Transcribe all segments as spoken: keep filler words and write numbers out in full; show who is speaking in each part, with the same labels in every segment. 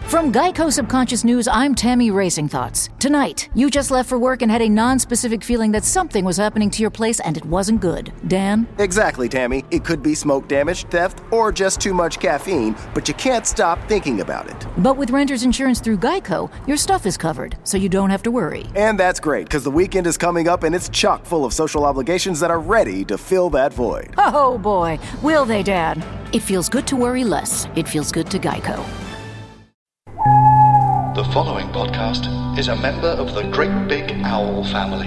Speaker 1: From Geico Subconscious News, I'm Tammy Racing Thoughts. Tonight, you just left for work and had a non-specific feeling that something was happening to your place and it wasn't good. Dan?
Speaker 2: Exactly, Tammy. It could be smoke damage, theft, or just too much caffeine, but you can't stop thinking about it.
Speaker 1: But with renter's insurance through Geico, your stuff is covered, so you don't have to worry.
Speaker 2: And that's great, because the weekend is coming up and it's chock full of social obligations that are ready to fill that void.
Speaker 1: Oh boy, will they, Dad? It feels good to worry less. It feels good to Geico.
Speaker 3: The following podcast is a member of the Great Big Owl family.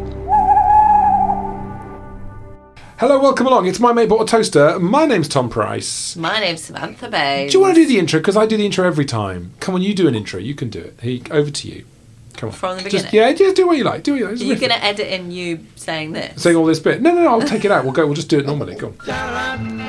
Speaker 4: Hello, welcome along. It's My Mate Bought a Toaster. My name's Tom Price.
Speaker 5: My name's Samantha Baines.
Speaker 4: Do you want to do the intro? Because I do the intro every time. Come on, you do an intro. You can do it. Here, over to you. Come on.
Speaker 5: From the beginning?
Speaker 4: Just, yeah, just do what you like. Do what you like.
Speaker 5: Are you going to edit in you saying this?
Speaker 4: Saying all this bit? No, no, no. I'll take it out. We'll go. We'll just do it normally. Go on.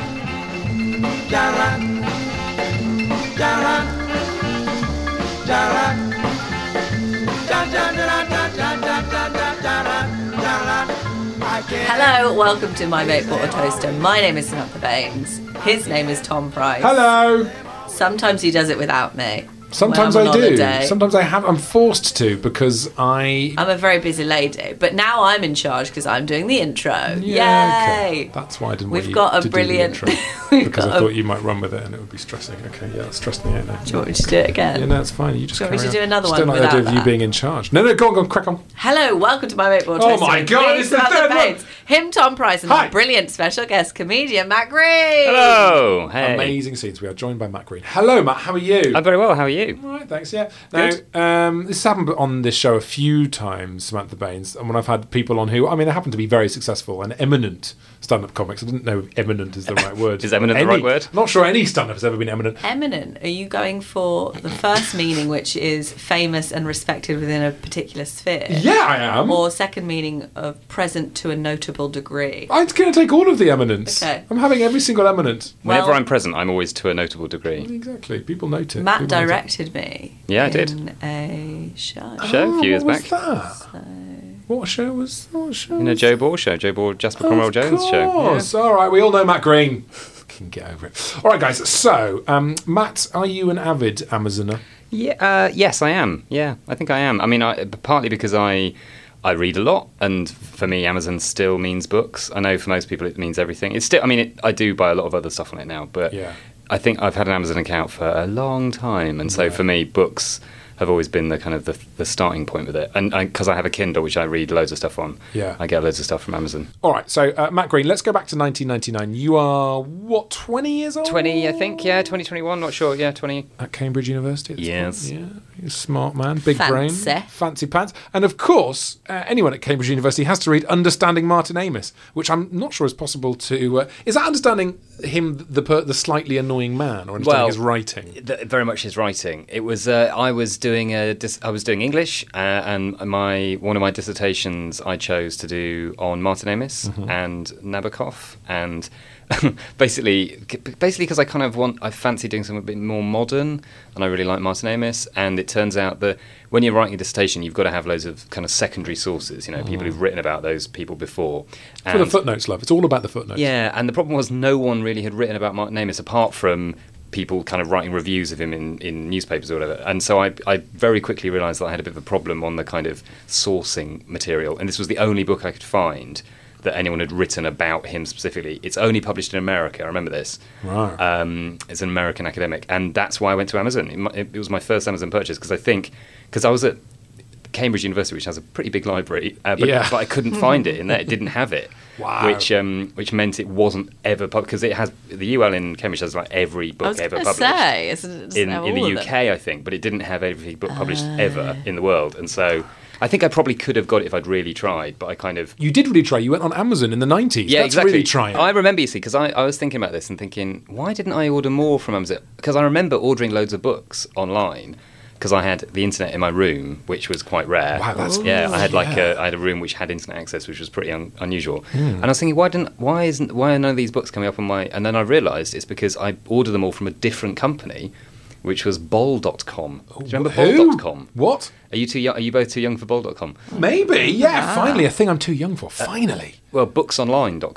Speaker 5: Hello, welcome to My Mate Bought a Toaster. My name is Samantha Baines. His name is Tom Price.
Speaker 4: Hello.
Speaker 5: Sometimes he does it without me.
Speaker 4: Sometimes
Speaker 5: when I'm
Speaker 4: I
Speaker 5: on
Speaker 4: do.
Speaker 5: holiday.
Speaker 4: Sometimes I have. I'm forced to because I.
Speaker 5: I'm a very busy lady, but now I'm in charge because I'm doing the intro.
Speaker 4: Yeah,
Speaker 5: Yay!
Speaker 4: okay. That's why I didn't
Speaker 5: We've
Speaker 4: want you
Speaker 5: got a
Speaker 4: to
Speaker 5: brilliant.
Speaker 4: do the intro.
Speaker 5: We've
Speaker 4: Because
Speaker 5: got
Speaker 4: I
Speaker 5: a-
Speaker 4: thought you might run with it and it would be stressing. Okay, yeah, that stressed me out now.
Speaker 5: Do you want me to do it again?
Speaker 4: Yeah, no, it's fine. You just
Speaker 5: Do you want me
Speaker 4: carry
Speaker 5: to do
Speaker 4: on.
Speaker 5: another
Speaker 4: Just
Speaker 5: one
Speaker 4: don't like the idea
Speaker 5: without
Speaker 4: of you
Speaker 5: that?
Speaker 4: being in charge. No, no, go on, go on, crack on.
Speaker 5: Hello, welcome to My Mate Bought a
Speaker 4: Oh
Speaker 5: Toaster.
Speaker 4: my
Speaker 5: with
Speaker 4: God,
Speaker 5: me,
Speaker 4: it's the
Speaker 5: Samantha
Speaker 4: third one.
Speaker 5: Baines, him, Tom Price, and
Speaker 4: Hi.
Speaker 5: our brilliant special guest comedian, Matt Green.
Speaker 6: Hello. Hey.
Speaker 4: Amazing scenes. We are joined by Matt Green. Hello, Matt. How are you?
Speaker 6: I'm very well. How are you?
Speaker 4: All right, thanks. Yeah. Now,
Speaker 6: Good.
Speaker 4: um, this has happened on this show a few times, Samantha Baines, and when I've had people on who, I mean, they happen to be very successful and eminent stand-up comics. I didn't know if eminent is the right word.
Speaker 6: Is eminent the
Speaker 4: Any-
Speaker 6: right word?
Speaker 4: I'm not sure any stand-up has ever been eminent.
Speaker 5: Eminent. Are you going for the first meaning, which is famous and respected within a particular sphere?
Speaker 4: Yeah, I am.
Speaker 5: Or second meaning of present to a notable degree?
Speaker 4: I'm going to take all of the eminence.
Speaker 5: Okay.
Speaker 4: I'm having every single eminent.
Speaker 6: Whenever
Speaker 5: Well-
Speaker 6: I'm present, I'm always to a notable degree.
Speaker 4: Exactly. People note it.
Speaker 5: Matt
Speaker 4: People note it.
Speaker 5: directed me.
Speaker 6: Yeah, I did.
Speaker 5: In a show.
Speaker 6: Show
Speaker 4: Oh,
Speaker 6: a few years
Speaker 4: what was
Speaker 6: back.
Speaker 4: that?
Speaker 5: So-
Speaker 4: What show was what show
Speaker 6: In a
Speaker 4: was
Speaker 6: Joe Ball show, Joe Ball, Jasper Cromwell Jones
Speaker 4: Of
Speaker 6: show.
Speaker 4: course. All right, we all know Matt Green. Can get over it. All right, guys. So, um, Matt, are you an avid Amazoner?
Speaker 6: Yeah. Uh, yes, I am. Yeah, I think I am. I mean, I, partly because I I read a lot, and for me, Amazon still means books. I know for most people it means everything. It's still. I mean, it, I do buy a lot of other stuff on it now, but
Speaker 4: Yeah.
Speaker 6: I think I've had an Amazon account for a long time, and so
Speaker 4: Right.
Speaker 6: for me, books have always been the kind of the, the starting point with it. And because I, I have a Kindle, which I read loads of stuff on,
Speaker 4: Yeah.
Speaker 6: I get loads of stuff from Amazon.
Speaker 4: All right. So, uh, Matt Green, let's go back to nineteen ninety-nine. You are what, twenty years old?
Speaker 6: twenty, I think, yeah, twenty twenty-one, not sure, yeah, twenty.
Speaker 4: At Cambridge University. at this
Speaker 6: Yes.
Speaker 4: point. Yeah. You're a smart man, big brain,
Speaker 5: Fancy.
Speaker 4: fancy pants, and of course, uh, anyone at Cambridge University has to read Understanding Martin Amis, which I'm not sure is possible to. Uh, is that understanding him, the per, the slightly annoying man, or understanding
Speaker 6: Well,
Speaker 4: his writing?
Speaker 6: Th- very much his writing. It was, uh, I was doing a, dis- I was doing English, uh, and my one of my dissertations I chose to do on Martin Amis
Speaker 4: Mm-hmm.
Speaker 6: and Nabokov, and basically, basically because I kind of want, I fancy doing something a bit more modern, and I really like Martin Amis, and it turns out that when you're writing a dissertation, you've got to have loads of kind of secondary sources, you know, people who've written about those people before.
Speaker 4: For the
Speaker 6: And-
Speaker 4: footnotes, love. It's all about the footnotes.
Speaker 6: yeah, and the problem was no one really had written about Martin Amis apart from people kind of writing reviews of him in, in newspapers or whatever. And so I, I very quickly realised that I had a bit of a problem on the kind of sourcing material. And this was the only book I could find that anyone had written about him specifically. It's only published in America, I remember this.
Speaker 4: Right.
Speaker 6: Um, it's an American academic. And that's why I went to Amazon. It, mu- it was my first Amazon purchase because I think, because I was at Cambridge University, which has a pretty big library, uh, but,
Speaker 4: Yeah.
Speaker 6: but I couldn't find it in there. It didn't have it.
Speaker 4: Wow.
Speaker 6: Which um, which meant it wasn't ever published, because it has, the U L in Cambridge has like every
Speaker 5: I
Speaker 6: book
Speaker 5: was
Speaker 6: ever
Speaker 5: going to
Speaker 6: published.
Speaker 5: say, it's, it's
Speaker 6: in,
Speaker 5: have
Speaker 6: in the
Speaker 5: all of
Speaker 6: U
Speaker 5: them.
Speaker 6: K, I think, but it didn't have every book published
Speaker 5: Ah.
Speaker 6: ever in the world. And so I think I probably could have got it if I'd really tried, but I kind of...
Speaker 4: You did really try. You went on Amazon in the nineties.
Speaker 6: Yeah,
Speaker 4: That's
Speaker 6: exactly.
Speaker 4: really trying.
Speaker 6: I remember, you see, because I, I was thinking about this and thinking, why didn't I order more from Amazon? Because I remember ordering loads of books online, because I had the internet in my room, which was quite rare.
Speaker 4: Wow, that's-
Speaker 6: yeah. I had like
Speaker 4: yeah.
Speaker 6: a, I had a room which had internet access, which was pretty un- unusual.
Speaker 4: Hmm.
Speaker 6: And I was thinking, why didn't, why isn't, why are none of these books coming up on my? And then I realised it's because I ordered them all from a different company, which was Bol dot com. Do you remember
Speaker 4: Who?
Speaker 6: Bol dot com?
Speaker 4: What?
Speaker 6: Are you too young? Are you both too young for Bol dot com?
Speaker 4: Maybe. Yeah, finally. A thing I'm too young for. Finally.
Speaker 6: Well, books online dot com.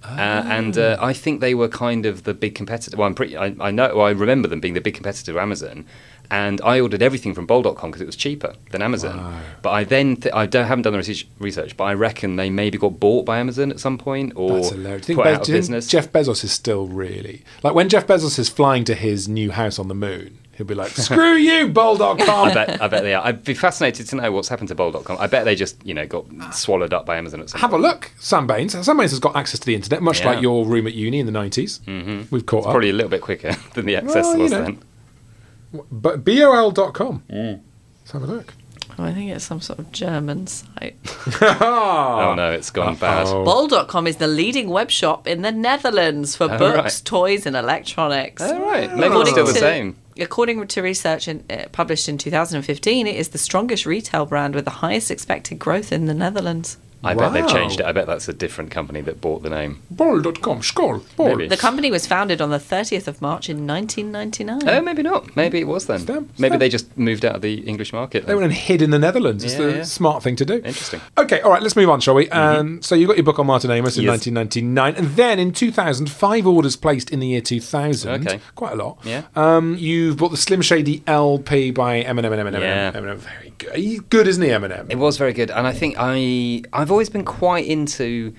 Speaker 6: Uh, and uh, I think they were kind of the big competitor. Well, I'm pretty. I, I know. Well, I remember them being the big competitor to Amazon. And I ordered everything from bol dot com because it was cheaper than Amazon.
Speaker 4: Wow.
Speaker 6: But I then th- I don't, haven't done the research, research, but I reckon they maybe got bought by Amazon at some point or
Speaker 4: That's hilarious. Do you
Speaker 6: put
Speaker 4: think,
Speaker 6: out
Speaker 4: Be-
Speaker 6: of
Speaker 4: do you think
Speaker 6: business.
Speaker 4: Jeff Bezos is still really like when Jeff Bezos is flying to his new house on the moon. He'll be like, "Screw you, bol dot com."
Speaker 6: I bet, I bet they are. I'd be fascinated to know what's happened to bol dot com. I bet they just, you know, got swallowed up by Amazon at some
Speaker 4: Have
Speaker 6: point.
Speaker 4: a look, Sam Baines. Sam Baines has got access to the internet, much
Speaker 6: Yeah.
Speaker 4: like your room at uni in the nineties. Mm-hmm. We've caught up.
Speaker 6: Probably a little bit quicker than the access
Speaker 4: Well, you
Speaker 6: was
Speaker 4: know.
Speaker 6: then.
Speaker 4: But B O L dot com. Let's have a look.
Speaker 5: Oh, I think it's some sort of German site.
Speaker 6: Oh no, it's gone bad.
Speaker 4: Oh.
Speaker 5: bol dot com is the leading web shop in the Netherlands for
Speaker 6: Oh,
Speaker 5: books,
Speaker 6: right.
Speaker 5: toys, and electronics.
Speaker 6: Oh, right. Maybe it's
Speaker 5: According
Speaker 6: still the
Speaker 5: to-
Speaker 6: same.
Speaker 5: According to research in, uh, published in two thousand fifteen, it is the strongest retail brand with the highest expected growth in the Netherlands.
Speaker 6: I bet they've
Speaker 4: Wow.
Speaker 6: changed it. I bet that's a different company that bought the name.
Speaker 4: bol dot com. Skål. Bol.
Speaker 6: Maybe.
Speaker 5: The company was founded on the thirtieth of March in nineteen ninety-nine.
Speaker 6: Oh, maybe not. Maybe it was then.
Speaker 4: Stem,
Speaker 6: Maybe
Speaker 4: stem.
Speaker 6: they just moved out of the English market.
Speaker 4: They
Speaker 6: then.
Speaker 4: went and hid in the Netherlands. It's
Speaker 6: Yeah,
Speaker 4: the
Speaker 6: yeah.
Speaker 4: smart thing to do.
Speaker 6: Interesting.
Speaker 4: Okay, all right, let's move on, shall we? Um, so you got your book on Martin Amis in
Speaker 6: Yes.
Speaker 4: nineteen ninety-nine, and then in two thousand, five orders placed in the year two thousand.
Speaker 6: Okay.
Speaker 4: Quite a lot.
Speaker 6: Yeah.
Speaker 4: Um, you've bought the Slim Shady L P by Eminem and Eminem.
Speaker 6: Yeah.
Speaker 4: Eminem, very good. He's good, isn't he, Eminem?
Speaker 6: It was very good, and I think I I've always been quite into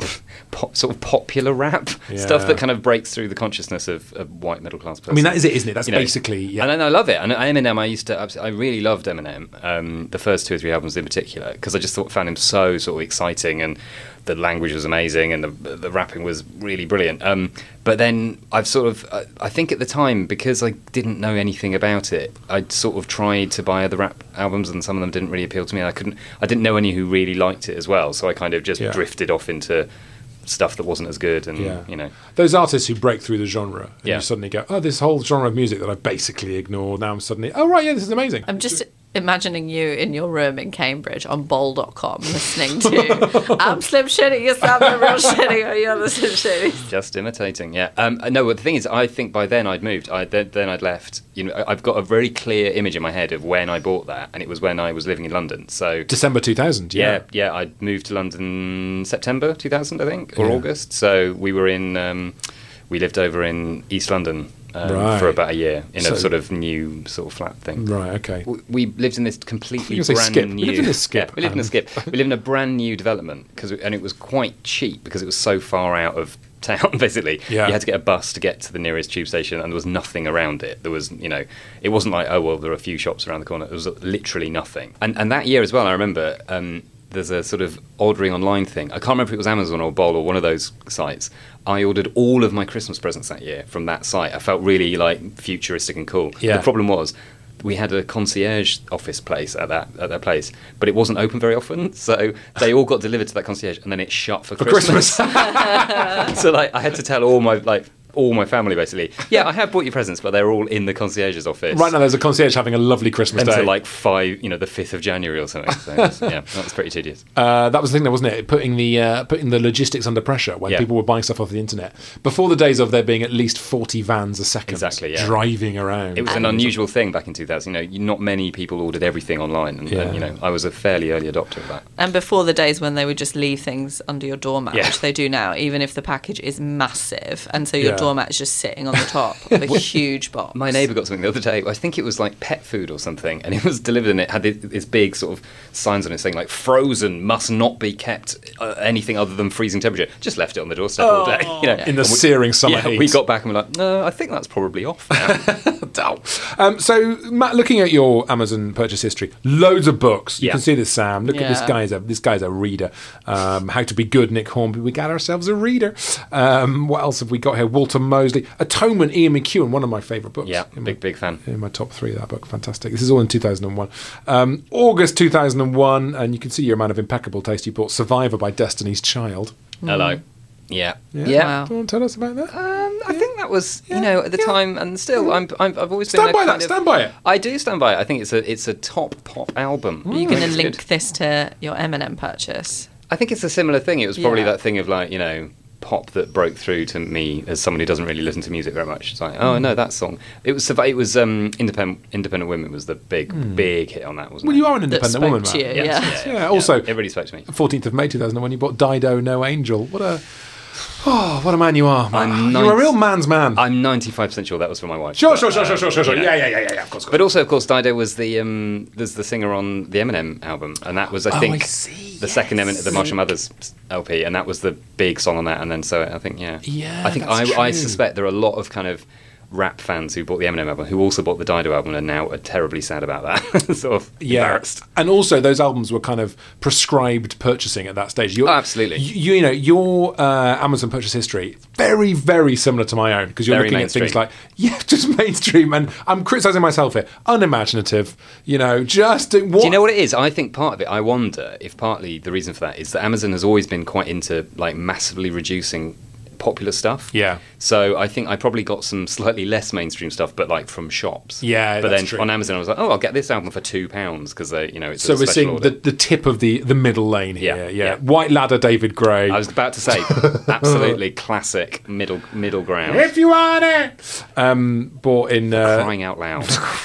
Speaker 6: pop, sort of popular rap
Speaker 4: Yeah.
Speaker 6: stuff that kind of breaks through the consciousness of a white middle class person.
Speaker 4: I mean, that is it, isn't it? That's
Speaker 6: You know,
Speaker 4: basically, yeah.
Speaker 6: And I, I love it. And Eminem, I used to, abs- I really loved Eminem. Um, the first two or three albums in particular, because I just thought found him so sort of exciting, and the language was amazing, and the the rapping was really brilliant. Um, but then I've sort of, I, I think at the time, because I didn't know anything about it, I'd sort of tried to buy other rap albums, and some of them didn't really appeal to me. And I couldn't, I didn't know any who really liked it as well, so I kind of just
Speaker 4: Yeah.
Speaker 6: drifted off into stuff that wasn't as good, and
Speaker 4: Yeah.
Speaker 6: you know.
Speaker 4: Those artists who break through the genre, and
Speaker 6: Yeah.
Speaker 4: you suddenly go, oh, this whole genre of music that I basically ignored, now I'm suddenly, oh, right, yeah, this is amazing.
Speaker 5: I'm just imagining you in your room in Cambridge on bol dot com listening to I'm Slim Shady, yes, I'm the real Shady, or you're the Slim Shady.
Speaker 6: Just imitating, yeah. Um, no, but the thing is, I think by then I'd moved. I then, then I'd left. You know, I- I've got a very clear image in my head of when I bought that, and it was when I was living in London. So
Speaker 4: December two thousand, yeah.
Speaker 6: yeah, yeah, I moved to London September two thousand, I think, or
Speaker 4: Yeah.
Speaker 6: August. So we were in, um, we lived over in East London um,
Speaker 4: Right.
Speaker 6: for about a year in
Speaker 4: So-
Speaker 6: a sort of new sort of flat thing.
Speaker 4: Right, okay.
Speaker 6: W- We lived in this completely
Speaker 4: You were gonna say
Speaker 6: brand
Speaker 4: skip. We
Speaker 6: new.
Speaker 4: lived in a skip,
Speaker 6: Yeah, we lived in a
Speaker 4: um.
Speaker 6: skip. We lived in a brand new development because, and it was quite cheap because it was so far out of town. Basically,
Speaker 4: Yeah.
Speaker 6: you had to get a bus to get to the nearest tube station, and there was nothing around it. There was, you know, it wasn't like, oh well, there are a few shops around the corner. There was literally nothing. And and that year as well, I remember. Um, there's a sort of ordering online thing. I can't remember if it was Amazon or Bol or one of those sites. I ordered all of my Christmas presents that year from that site. I felt really like futuristic and cool.
Speaker 4: Yeah.
Speaker 6: The problem was we had a concierge office place at that at that place, but it wasn't open very often. So they all got delivered to that concierge, and then it shut for,
Speaker 4: For
Speaker 6: Christmas.
Speaker 4: Christmas.
Speaker 6: So like I had to tell all my like all my family basically, yeah, I have bought you presents, but they're all in the concierge's office.
Speaker 4: Right now, there's a concierge having a lovely Christmas
Speaker 6: until
Speaker 4: day.
Speaker 6: like five, you know, the fifth of January or something. So it's- yeah, that was pretty tedious.
Speaker 4: Uh, that was the thing, though, wasn't it? Putting the uh, putting the logistics under pressure when
Speaker 6: Yeah.
Speaker 4: people were buying stuff off the internet. Before the days of there being at least forty vans a second,
Speaker 6: Exactly, yeah.
Speaker 4: driving around.
Speaker 6: It was an unusual thing back in two thousand. You know, you- not many people ordered everything online, and,
Speaker 4: Yeah.
Speaker 6: and you know, I was a fairly early adopter of that.
Speaker 5: And before the days when they would just leave things under your doormat,
Speaker 6: Yeah.
Speaker 5: which they do now, even if the package is massive, and so your
Speaker 4: Yeah.
Speaker 5: doormat is just sitting on the top of a huge box.
Speaker 6: My neighbour got something the other day. I think it was like pet food or something, and it was delivered, and it had this, this big sort of signs on it saying like "frozen, must not be kept uh, anything other than freezing temperature." Just left it on the doorstep all day. You know,
Speaker 4: In the
Speaker 6: And we-
Speaker 4: searing summer
Speaker 6: yeah,
Speaker 4: heat.
Speaker 6: we got back and we're like, "No, I think that's probably off now."
Speaker 4: Um, so, Matt, looking at your Amazon purchase history, loads of books. You
Speaker 6: Yeah.
Speaker 4: can see this, Sam. Look at this
Speaker 5: Yeah.
Speaker 4: guy's a this guy's a reader. Um, How to Be Good, Nick Hornby. We got ourselves a reader. Um, what else have we got here? Walter Mosley, Atonement, Ian McEwan, one of my favourite books.
Speaker 6: Yeah,
Speaker 4: in
Speaker 6: big
Speaker 4: my,
Speaker 6: big fan.
Speaker 4: in my top three. That book, fantastic. This is all in two thousand one. Um, August two thousand one, and you can see you're a man of impeccable taste. You bought Survivor by Destiny's Child.
Speaker 6: Hello. Yeah.
Speaker 4: Yeah.
Speaker 6: Yeah.
Speaker 5: Wow.
Speaker 4: Do you want to tell us about that?
Speaker 6: Um, I think that was,
Speaker 4: Yeah.
Speaker 6: you know, at the
Speaker 4: Yeah.
Speaker 6: time, and still, I'm, I'm, I've always
Speaker 4: Stand
Speaker 6: been a
Speaker 4: by
Speaker 6: kind
Speaker 4: that.
Speaker 6: of-
Speaker 4: Stand by it.
Speaker 6: I do stand by it. I think it's a, it's a top pop album.
Speaker 5: Are
Speaker 6: I
Speaker 5: you
Speaker 6: think
Speaker 5: going to
Speaker 6: it's
Speaker 5: link
Speaker 6: good.
Speaker 5: this to your Eminem purchase?
Speaker 6: I think it's a similar thing. It was probably
Speaker 5: Yeah.
Speaker 6: that thing of like, you know, pop that broke through to me as someone who doesn't really listen to music very much. It's like, oh no, that song. It was it was um, independent Independent Women was the big big hit on that, wasn't
Speaker 4: Well,
Speaker 6: it?
Speaker 4: you are an
Speaker 5: That
Speaker 4: independent
Speaker 5: spoke
Speaker 4: woman,
Speaker 5: to
Speaker 4: Matt.
Speaker 5: you,
Speaker 6: Yes,
Speaker 5: yeah.
Speaker 4: Yeah, also-
Speaker 6: it really spoke to me.
Speaker 4: fourteenth of May two thousand one, you bought Dido, No Angel. What a Oh, what a man you are.
Speaker 6: I'm
Speaker 4: You're
Speaker 6: ninety
Speaker 4: a real man's man.
Speaker 6: I'm ninety-five percent sure that was for my wife.
Speaker 4: Sure,
Speaker 6: but,
Speaker 4: sure, sure,
Speaker 6: uh,
Speaker 4: sure, sure, sure, sure.
Speaker 6: you know.
Speaker 4: Yeah, yeah, yeah, yeah, of course.
Speaker 6: But also, of course, Dido was the um, there's the singer on the Eminem album, and that was, I
Speaker 4: Oh,
Speaker 6: think,
Speaker 4: I see,
Speaker 6: the second
Speaker 4: yes.
Speaker 6: Eminem, the Marshall Mathers L P, and that was the big song on that. And then so I think, yeah,
Speaker 4: Yeah,
Speaker 6: I think
Speaker 4: that's
Speaker 6: I, I
Speaker 4: true.
Speaker 6: suspect there are a lot of kind of rap fans who bought the Eminem album who also bought the Dido album and now are terribly sad about that. Sort of
Speaker 4: Yeah,
Speaker 6: embarrassed.
Speaker 4: and also those albums were kind of prescribed purchasing at that stage. You're,
Speaker 6: Oh, absolutely.
Speaker 4: You, you know, your uh, Amazon purchase history very, very similar to my own because you're
Speaker 6: Very
Speaker 4: looking at things
Speaker 6: mainstream.
Speaker 4: like yeah, just mainstream. And I'm criticizing myself here, unimaginative. You know, just what,
Speaker 6: Do you know what it is? I think part of it, I wonder if partly the reason for that is that Amazon has always been quite into like massively reducing popular stuff.
Speaker 4: Yeah.
Speaker 6: So I think I probably got some slightly less mainstream stuff, but like from shops.
Speaker 4: Yeah,
Speaker 6: But
Speaker 4: that's
Speaker 6: then
Speaker 4: true.
Speaker 6: on Amazon, I was like, oh, I'll get this album for two pounds because they, you know, it's
Speaker 4: So
Speaker 6: a
Speaker 4: we're
Speaker 6: special
Speaker 4: seeing
Speaker 6: order.
Speaker 4: the, the tip of the, the middle lane here.
Speaker 6: Yeah,
Speaker 4: Yeah,
Speaker 6: yeah.
Speaker 4: White Ladder, David Gray.
Speaker 6: I was about to say, absolutely classic middle middle ground.
Speaker 4: if you want it, um, bought in uh,
Speaker 6: Crying out loud.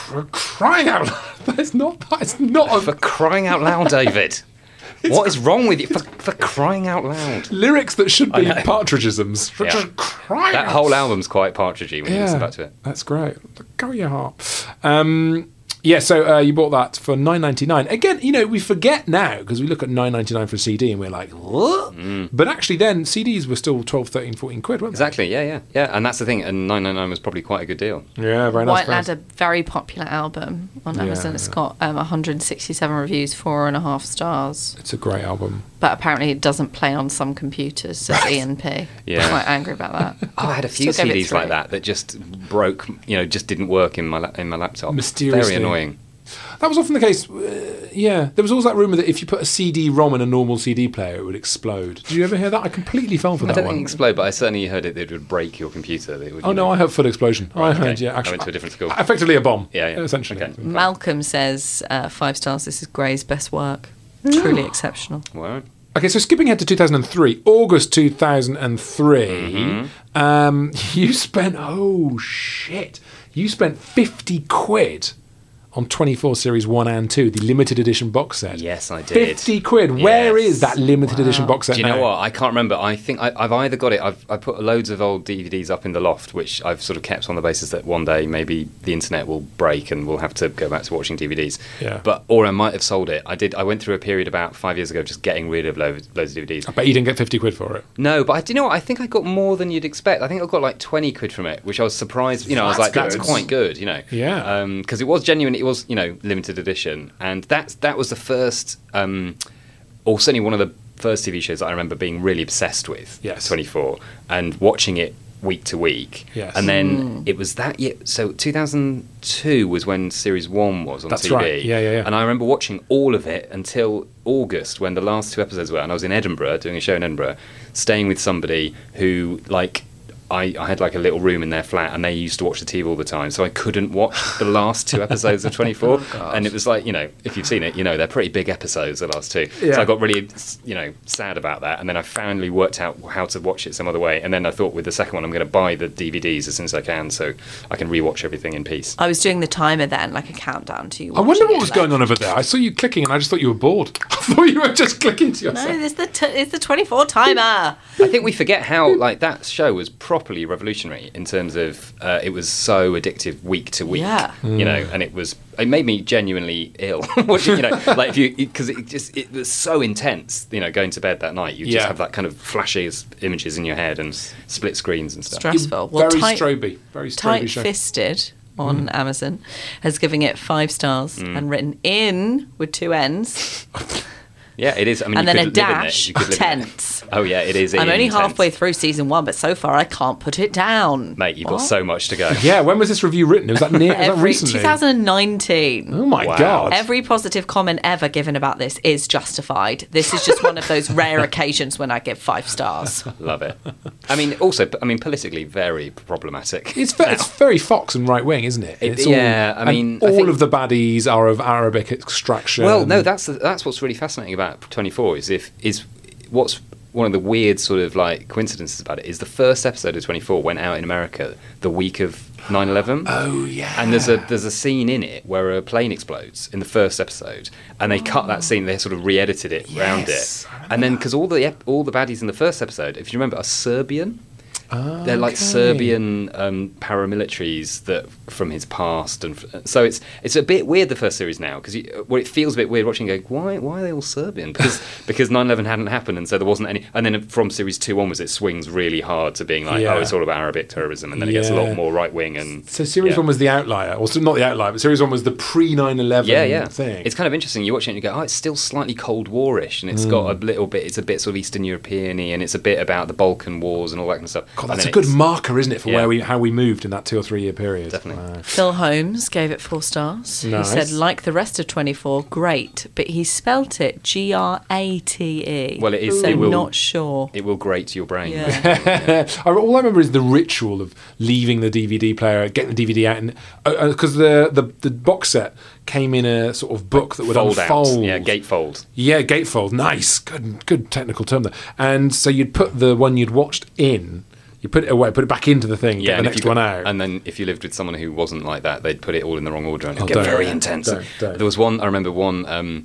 Speaker 4: crying out loud. That's not. That's not a
Speaker 6: For crying out loud, David. What is wrong with you? For, for crying out loud.
Speaker 4: lyrics that should be
Speaker 6: know.
Speaker 4: partridgeisms. For
Speaker 6: Yeah.
Speaker 4: just crying
Speaker 6: That
Speaker 4: out.
Speaker 6: whole album's quite partridgey when you listen back to it.
Speaker 4: That's great. Go your heart. Um, yeah, so uh, you bought that for nine ninety nine. Again, you know, we forget now because we look at nine ninety nine for a C D and we're like, what?
Speaker 6: Mm.
Speaker 4: But actually, then C Ds were still twelve, thirteen, fourteen quid, weren't
Speaker 6: Exactly, yeah, yeah. Yeah, and that's the thing, and nine ninety-nine was probably quite a good deal.
Speaker 4: they? Yeah, very nice.
Speaker 5: White
Speaker 4: price.
Speaker 5: Ladder, very popular album on
Speaker 4: Yeah.
Speaker 5: Amazon. It's got um, one hundred sixty-seven reviews, four and a half stars.
Speaker 4: It's a great album.
Speaker 5: But apparently it doesn't play on some computers, says Ian P.
Speaker 6: Yeah.
Speaker 5: I'm quite angry about that.
Speaker 6: Oh, I had a few
Speaker 5: Still gave it
Speaker 6: C Ds like
Speaker 5: three.
Speaker 6: that that just broke, you know, just didn't work in my la- in my laptop.
Speaker 4: Mysteriously.
Speaker 6: Very annoying.
Speaker 4: That was often the case. Uh, yeah, there was always that rumour that if you put a C D ROM in a normal C D player, it would explode. Did you ever hear that? I completely fell for
Speaker 6: I
Speaker 4: that
Speaker 6: don't
Speaker 4: one.
Speaker 6: think explode, but I certainly heard it, it would break your computer. That it would,
Speaker 4: Oh
Speaker 6: you
Speaker 4: no,
Speaker 6: know-
Speaker 4: I heard full explosion. I heard,
Speaker 6: okay.
Speaker 4: yeah,
Speaker 6: I
Speaker 4: actually,
Speaker 6: went to a different school.
Speaker 4: Effectively a bomb.
Speaker 6: Yeah, yeah.
Speaker 4: essentially.
Speaker 6: Okay.
Speaker 5: Malcolm says uh, five stars. This is Gray's best work. Truly exceptional.
Speaker 6: Well,
Speaker 4: Okay, so skipping ahead to two thousand three, August two thousand three,
Speaker 6: Mm-hmm.
Speaker 4: um, you spent, oh shit, you spent fifty quid on twenty-four Series one and two, the limited edition box set.
Speaker 6: yes, I did.
Speaker 4: fifty quid. Where
Speaker 6: Yes.
Speaker 4: is that limited edition box set
Speaker 6: Do you know
Speaker 4: now?
Speaker 6: what? I can't remember. I think I, I've either got it. I've I put loads of old D V Ds up in the loft, which I've sort of kept on the basis that one day maybe the internet will break and we'll have to go back to watching D V Ds.
Speaker 4: Yeah.
Speaker 6: But or I might have sold it. I did. I went through a period about five years ago just getting rid of loads, loads of D V Ds.
Speaker 4: But you didn't get fifty quid for it.
Speaker 6: No, but I, do you know what? I think I got more than you'd expect. I think I got like twenty quid from it, which I was surprised. You know, I was
Speaker 4: That's
Speaker 6: like, that's
Speaker 4: good.
Speaker 6: quite good. You know,
Speaker 4: Yeah.
Speaker 6: because it was genuine. It was, you know, limited edition, and that's that was the first, um, or certainly one of the first T V shows that I remember being really obsessed with.
Speaker 4: Yes.
Speaker 6: twenty-four, and watching it week to week.
Speaker 4: Yes.
Speaker 6: And then it was that year. So two thousand two was when Series One was on
Speaker 4: That's
Speaker 6: T V.
Speaker 4: right. Yeah, yeah, yeah.
Speaker 6: And I remember watching all of it until August when the last two episodes were. And I was in Edinburgh doing a show in Edinburgh, staying with somebody who like. I, I had like a little room in their flat and they used to watch the T V all the time, so I couldn't watch the last two episodes of twenty-four.
Speaker 4: Oh,
Speaker 6: and it was like, you know, if you've seen it, you know, they're pretty big episodes, the last two.
Speaker 4: Yeah.
Speaker 6: So I got really, you know, sad about that. And then I finally worked out how to watch it some other way. And then I thought with the second one, I'm going to buy the D V Ds as soon as I can so I can rewatch everything in peace.
Speaker 5: I was doing the timer then, like a countdown to you.
Speaker 4: I wonder
Speaker 5: watching
Speaker 4: what
Speaker 5: it,
Speaker 4: was
Speaker 5: like-
Speaker 4: going on over there. I saw you clicking and I just thought you were bored. I thought you were just clicking to
Speaker 5: No,
Speaker 4: yourself.
Speaker 5: there's the t- it's the twenty-four timer.
Speaker 6: I think we forget how like that show was properly revolutionary in terms of uh, it was so addictive week to week.
Speaker 5: Yeah.
Speaker 6: You know, and it was it made me genuinely ill. Watching, you know, like if you because it just it was so intense. You know, going to bed that night, you
Speaker 4: Yeah.
Speaker 6: just have that kind of flashy images in your head and split screens and stuff.
Speaker 5: Stressful. Well,
Speaker 4: Very
Speaker 5: tight,
Speaker 4: stroby. Very stroby
Speaker 5: Tight
Speaker 4: show.
Speaker 5: Fisted on Amazon has given it five stars and written in with two N's
Speaker 6: Yeah, it is. I mean,
Speaker 5: and
Speaker 6: you
Speaker 5: then a
Speaker 6: could live in it.
Speaker 5: dash
Speaker 6: You could live in it.
Speaker 5: tense.
Speaker 6: Oh yeah, it is.
Speaker 5: I'm only
Speaker 6: intense.
Speaker 5: halfway through season one, but so far I can't put it down.
Speaker 6: Mate, you've
Speaker 5: What?
Speaker 6: got so much to go.
Speaker 4: Yeah, when was this review written? Was that near? Was that
Speaker 5: Every
Speaker 4: recently?
Speaker 5: twenty nineteen.
Speaker 4: Oh my
Speaker 6: Wow.
Speaker 4: god!
Speaker 5: Every positive comment ever given about this is justified. This is just one of those rare occasions when I give five stars.
Speaker 6: Love it. I mean, also, I mean, politically very problematic.
Speaker 4: It's ve- it's very Fox and right wing, isn't it?
Speaker 6: It-
Speaker 4: It's
Speaker 6: yeah, I
Speaker 4: and
Speaker 6: mean, I
Speaker 4: all
Speaker 6: think-
Speaker 4: of the baddies are of Arabic extraction.
Speaker 6: Well, no, that's that's what's really fascinating about twenty-four is if is what's one of the weird sort of like coincidences about it is the first episode of twenty-four went out in America the week of nine eleven.
Speaker 4: Oh yeah.
Speaker 6: And there's a there's a scene in it where a plane explodes in the first episode, and they cut that scene. They sort of re-edited it around
Speaker 4: Yes,
Speaker 6: it, and then because all the ep- all the baddies in the first episode, if you remember, are Serbian. They're like
Speaker 4: Okay.
Speaker 6: Serbian um, paramilitaries that from his past, and f- so it's it's a bit weird the first series now because well, it feels a bit weird watching. Going, why why are they all Serbian? Because because nine eleven hadn't happened, and so there wasn't any. And then from series two onwards, it swings really hard to being like,
Speaker 4: Yeah.
Speaker 6: oh, it's all about Arabic terrorism, and then it gets a
Speaker 4: Yeah.
Speaker 6: lot more right wing. And
Speaker 4: So series
Speaker 6: yeah.
Speaker 4: one was the outlier, or so not the outlier, but series one was the pre nine eleven
Speaker 6: yeah, yeah.
Speaker 4: thing.
Speaker 6: It's kind of interesting. You watch it and you go, oh, it's still slightly Cold War-ish, and it's got a little bit. It's a bit sort of Eastern European-y, and it's a bit about the Balkan Wars and all that kind of stuff.
Speaker 4: God,
Speaker 6: And
Speaker 4: that's a
Speaker 6: then
Speaker 4: good
Speaker 6: it's-
Speaker 4: marker, isn't it, for
Speaker 6: Yeah.
Speaker 4: where we how we moved in that two or three year period?
Speaker 6: Definitely.
Speaker 4: Wow.
Speaker 5: Phil Holmes gave it four stars.
Speaker 4: Nice.
Speaker 5: He said, like the rest of twenty-four, great, but he spelt it G R A T E.
Speaker 6: Well, it is-
Speaker 5: So
Speaker 6: it will-
Speaker 5: not sure.
Speaker 6: It will grate your brain.
Speaker 5: Yeah.
Speaker 4: I- All I remember is the ritual of leaving the D V D player, getting the D V D out, and because the, the the box set came in a sort of book that would
Speaker 6: Fold
Speaker 4: unfold.
Speaker 6: out. Yeah, gatefold.
Speaker 4: Yeah, gatefold. Nice, good, good technical term there. And so you'd put the one you'd watched in, you put it away, put it back into the thing, get the
Speaker 6: and if
Speaker 4: next
Speaker 6: you
Speaker 4: one
Speaker 6: got-
Speaker 4: out.
Speaker 6: And then if you lived with someone who wasn't like that, they'd put it all in the wrong order and it'd
Speaker 4: Oh,
Speaker 6: get
Speaker 4: don't.
Speaker 6: very intense.
Speaker 4: Don't, don't.
Speaker 6: There was one, I remember one um,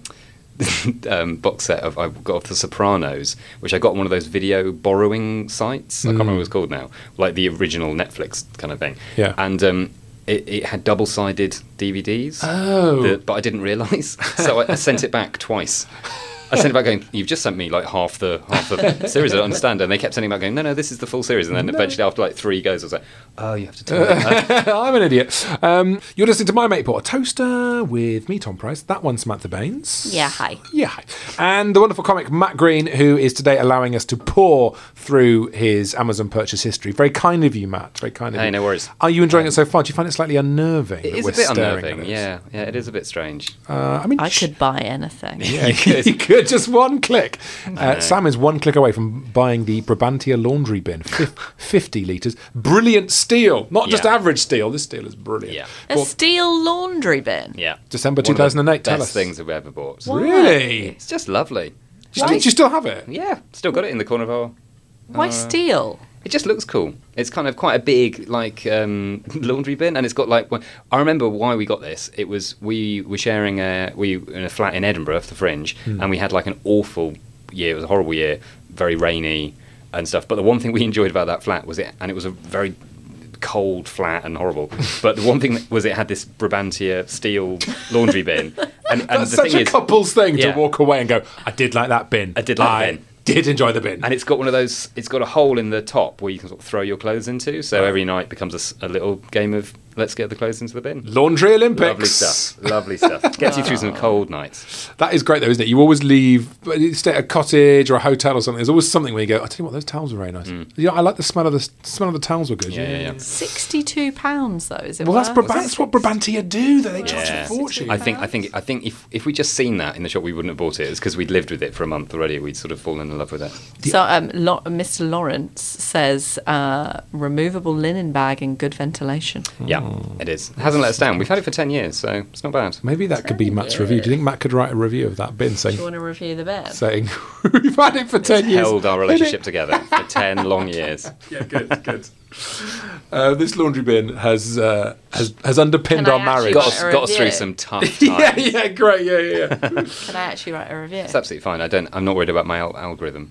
Speaker 6: um, box set of I got off The Sopranos, which I got on one of those video borrowing sites. I can't remember what it's called now, like the original Netflix kind of thing.
Speaker 4: Yeah.
Speaker 6: And um, it, it had double-sided D V Ds,
Speaker 4: Oh.
Speaker 6: that- but I didn't realise, so I, I sent it back twice. I sent it back going, you've just sent me like half the half the series, I don't understand. And they kept sending back going, no, no, this is the full series. And then eventually after like three goes, I was like, oh, you have to tell me that.
Speaker 4: I'm an idiot. Um, you're listening to My Mate Bought a Toaster with me, Tom Price. That one's Samantha Baines.
Speaker 5: Yeah, hi.
Speaker 4: Yeah, hi. And the wonderful comic Matt Green, who is today allowing us to pour through his Amazon purchase history. Very kind of you, Matt. Very kind of
Speaker 6: Hey,
Speaker 4: you.
Speaker 6: no worries.
Speaker 4: Are you enjoying it so far? Do you find it slightly unnerving?
Speaker 6: It
Speaker 4: that
Speaker 6: is
Speaker 4: we're
Speaker 6: a bit
Speaker 4: staring
Speaker 6: unnerving,
Speaker 4: at it?
Speaker 6: yeah. Yeah, it is a bit strange.
Speaker 4: Uh, I mean,
Speaker 5: I
Speaker 4: sh-
Speaker 5: could buy anything.
Speaker 4: Yeah, you could. you could. Just one click. Uh, Sam is one click away from buying the Brabantia laundry bin, fif- fifty litres. Brilliant steel. Not just
Speaker 6: Yeah.
Speaker 4: average steel. This steel is brilliant.
Speaker 6: Yeah.
Speaker 5: A
Speaker 4: Well,
Speaker 5: steel laundry bin.
Speaker 6: Yeah.
Speaker 4: December
Speaker 6: One of the
Speaker 4: two thousand eight, tell
Speaker 6: Best
Speaker 4: us.
Speaker 6: things that we ever bought.
Speaker 5: Why?
Speaker 4: Really?
Speaker 6: It's just lovely.
Speaker 4: Do you, do you still have it?
Speaker 6: Yeah, still got it in the corner of our.
Speaker 5: Why steel?
Speaker 6: It just looks cool. It's kind of quite a big like um, laundry bin, and it's got like. one- I remember why we got this. It was we were sharing a we were in a flat in Edinburgh, off the Fringe,
Speaker 4: Hmm.
Speaker 6: and we had like an awful year. It was a horrible year, very rainy and stuff. But the one thing we enjoyed about that flat was it, and it was a very cold flat and horrible. But the one thing that was it had this Brabantia steel laundry bin, and, and
Speaker 4: That's
Speaker 6: the
Speaker 4: such
Speaker 6: thing
Speaker 4: a
Speaker 6: is,
Speaker 4: couple's thing
Speaker 6: Yeah.
Speaker 4: to walk away and go, I did like that bin.
Speaker 6: I did like the bin.
Speaker 4: did enjoy the bin.
Speaker 6: And it's got one of those. It's got a hole in the top where you can sort of throw your clothes into. So every night becomes a s- a, little game of let's get the clothes into the bin.
Speaker 4: Laundry Olympics.
Speaker 6: Lovely stuff. Lovely stuff. Gets you through some cold nights.
Speaker 4: That is great, though, isn't it? You always leave, you stay at a cottage or a hotel or something. There's always something where you go, I tell you what, those towels are very nice. Yeah, I like the smell of the smell of the towels were good.
Speaker 6: Mm. Yeah, yeah, yeah.
Speaker 5: Sixty-two pounds though. Is it?
Speaker 4: Well, that's,
Speaker 5: worth?
Speaker 4: Brabant, that's what Brabantia do. That they charge
Speaker 6: Yeah.
Speaker 4: a fortune.
Speaker 6: I think. I think. I think. If if we just seen that in the shop, we wouldn't have bought it. It's because we'd lived with it for a month already. We'd sort of fallen in love with it.
Speaker 5: So, um, Lo- Mister Lawrence says uh, removable linen bag and good ventilation.
Speaker 6: Yeah, it is. It hasn't let us down. We've had it for ten years, so it's not bad.
Speaker 4: Maybe that could be Matt's review. Do you think Matt could write a review of that bin
Speaker 5: Do
Speaker 4: saying,
Speaker 5: you want to review the bed?
Speaker 4: saying we've had it for ten years?
Speaker 6: Held our relationship together for ten long years.
Speaker 4: Yeah, good, good. Uh, this laundry bin has uh, has has underpinned
Speaker 5: Can I
Speaker 4: our marriage.
Speaker 5: actually
Speaker 6: Got
Speaker 5: write
Speaker 6: us,
Speaker 5: a
Speaker 6: got us through
Speaker 5: review?
Speaker 6: some tough times.
Speaker 4: yeah, yeah, great, yeah, yeah. yeah.
Speaker 5: Can I actually write a review?
Speaker 6: It's absolutely fine. I don't. I'm not worried about my al- algorithm.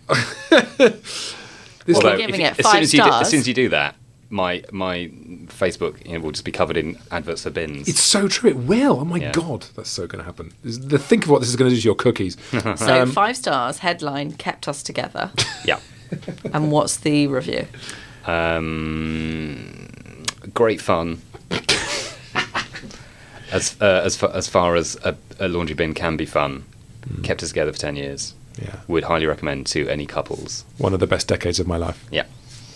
Speaker 4: This
Speaker 5: Although-
Speaker 4: lo-
Speaker 5: giving
Speaker 6: if,
Speaker 5: it
Speaker 6: as
Speaker 5: five
Speaker 6: soon as you do,
Speaker 5: stars.
Speaker 6: as soon as you do that, my my Facebook you know, will just be covered in adverts for bins.
Speaker 4: it's so true. It will. Oh my
Speaker 6: Yeah.
Speaker 4: god, that's so going to happen. This- The think of what this is going to do to your cookies.
Speaker 5: So
Speaker 4: Um,
Speaker 5: five stars. Headline kept us together.
Speaker 6: yeah.
Speaker 5: And what's the review?
Speaker 6: Um, great fun. as uh, as far as far as a, a laundry bin can be fun, kept us together for ten years.
Speaker 4: Yeah,
Speaker 6: Would highly recommend to any couples.
Speaker 4: one of the best decades of my life.
Speaker 6: Yeah.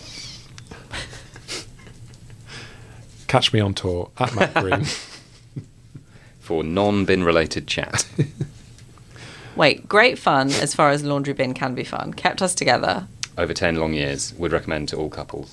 Speaker 4: Catch me on tour at Matt Green.
Speaker 6: For non-bin related chat.
Speaker 5: Wait, great fun as far as laundry bin can be fun. Kept us together.
Speaker 6: Over ten long years. Would recommend to all couples.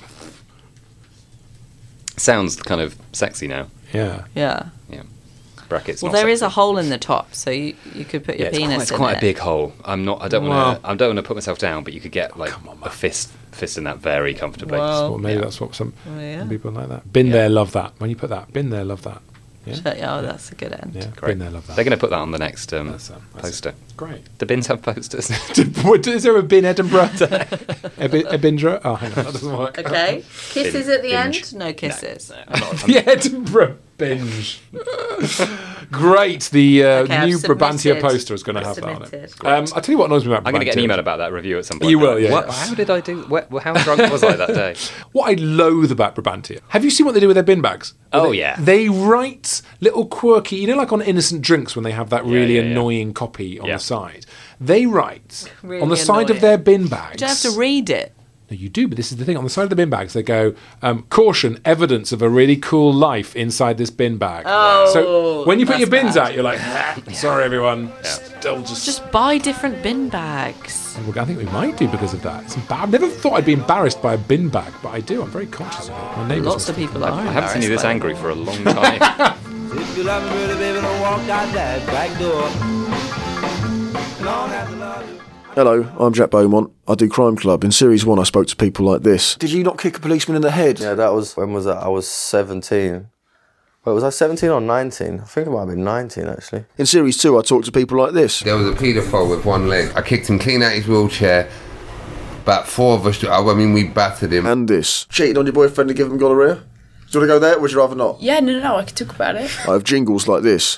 Speaker 6: Sounds kind of sexy now.
Speaker 4: Yeah.
Speaker 5: Yeah.
Speaker 6: Yeah. brackets.
Speaker 5: Well,
Speaker 6: not
Speaker 5: there is
Speaker 6: sexy.
Speaker 5: a hole in the top, so you, you could put your
Speaker 6: Yeah, it's
Speaker 5: penis
Speaker 6: quite, it's
Speaker 5: in
Speaker 6: quite
Speaker 5: it.
Speaker 6: a big hole. I'm not. I don't
Speaker 4: Well-
Speaker 6: want to. I don't want to put myself down, but you could get like a fist fist in that very comfortably.
Speaker 5: Well,
Speaker 4: Well, maybe
Speaker 6: yeah.
Speaker 4: that's what some,
Speaker 5: Oh, yeah.
Speaker 4: some people like that. Bin
Speaker 6: Yeah.
Speaker 4: there, love that. When you put that, bin there, love that. Yeah,
Speaker 5: So, oh, that's a good end.
Speaker 4: yeah.
Speaker 6: Great.
Speaker 4: Bin there, love that.
Speaker 6: They're going to put that on the next um,
Speaker 4: That's, um, that's
Speaker 6: poster.
Speaker 4: Great.
Speaker 6: The bins have posters.
Speaker 4: What, is there a bin Edinburgh? Ebi- Edinburgh? Oh, hang on, that doesn't work.
Speaker 5: Okay. Kisses
Speaker 6: Bin-
Speaker 5: at the
Speaker 6: binge.
Speaker 5: end? No kisses.
Speaker 6: I'm not- I'm-
Speaker 4: The Edinburgh binge. Great. The uh,
Speaker 5: Okay, I've
Speaker 4: new Brabantia
Speaker 5: submitted.
Speaker 4: poster is going to have
Speaker 5: I've
Speaker 4: that on it.
Speaker 5: submitted.
Speaker 4: Um, I'll tell you what annoys me about Brabantia.
Speaker 6: I'm going to get an email about that review at some point.
Speaker 4: You will, yeah.
Speaker 6: What, how did I do? What, how drunk was I that day?
Speaker 4: What I loathe about Brabantia. Have you seen what they do with their bin bags?
Speaker 6: Oh,
Speaker 4: they,
Speaker 6: yeah.
Speaker 4: They write little quirky, you know, like on Innocent Drinks when they have that really
Speaker 6: yeah, yeah.
Speaker 4: annoying copy on
Speaker 6: Yeah.
Speaker 4: the side. They write
Speaker 5: Really
Speaker 4: on the side of
Speaker 5: annoying.
Speaker 4: their bin bags.
Speaker 5: You don't have to read it.
Speaker 4: No, you do, but this is the thing. On the side of the bin bags, they go, um, caution, evidence of a really cool life inside this bin bag.
Speaker 5: Oh,
Speaker 4: so when you put
Speaker 5: that's
Speaker 4: your bins
Speaker 5: bad.
Speaker 4: out, you're like, ah, sorry, everyone. Still just...
Speaker 5: Just buy different bin bags.
Speaker 4: I think we might do because of that. It's embar- I've never thought I'd be embarrassed by a bin bag, but I do. I'm very conscious of it. My neighbours
Speaker 5: Lots
Speaker 4: must
Speaker 5: of
Speaker 4: be.
Speaker 5: people are.
Speaker 6: I haven't seen you this
Speaker 5: embarrassed
Speaker 6: angry for a long time.
Speaker 7: If you love me really, baby, don't walk out that back door. Don't have to love you.
Speaker 8: Hello, I'm Jack Beaumont. I do Crime Club. In Series one, I spoke to people like this. Did you not kick a policeman in the head?
Speaker 9: Yeah, that was, when was that? I was seventeen. Wait, was I seventeen or nineteen? I think it might have been nineteen, actually.
Speaker 8: In Series two, I talked to people like this.
Speaker 10: There was a paedophile with one leg. I kicked him clean out his wheelchair. About four of us, I mean, we battered him.
Speaker 8: And this. Cheated on your boyfriend to give him gonorrhea? Do you want to go there, or would you rather not?
Speaker 11: Yeah, no, no, no, I could talk about it.
Speaker 8: I have jingles like this.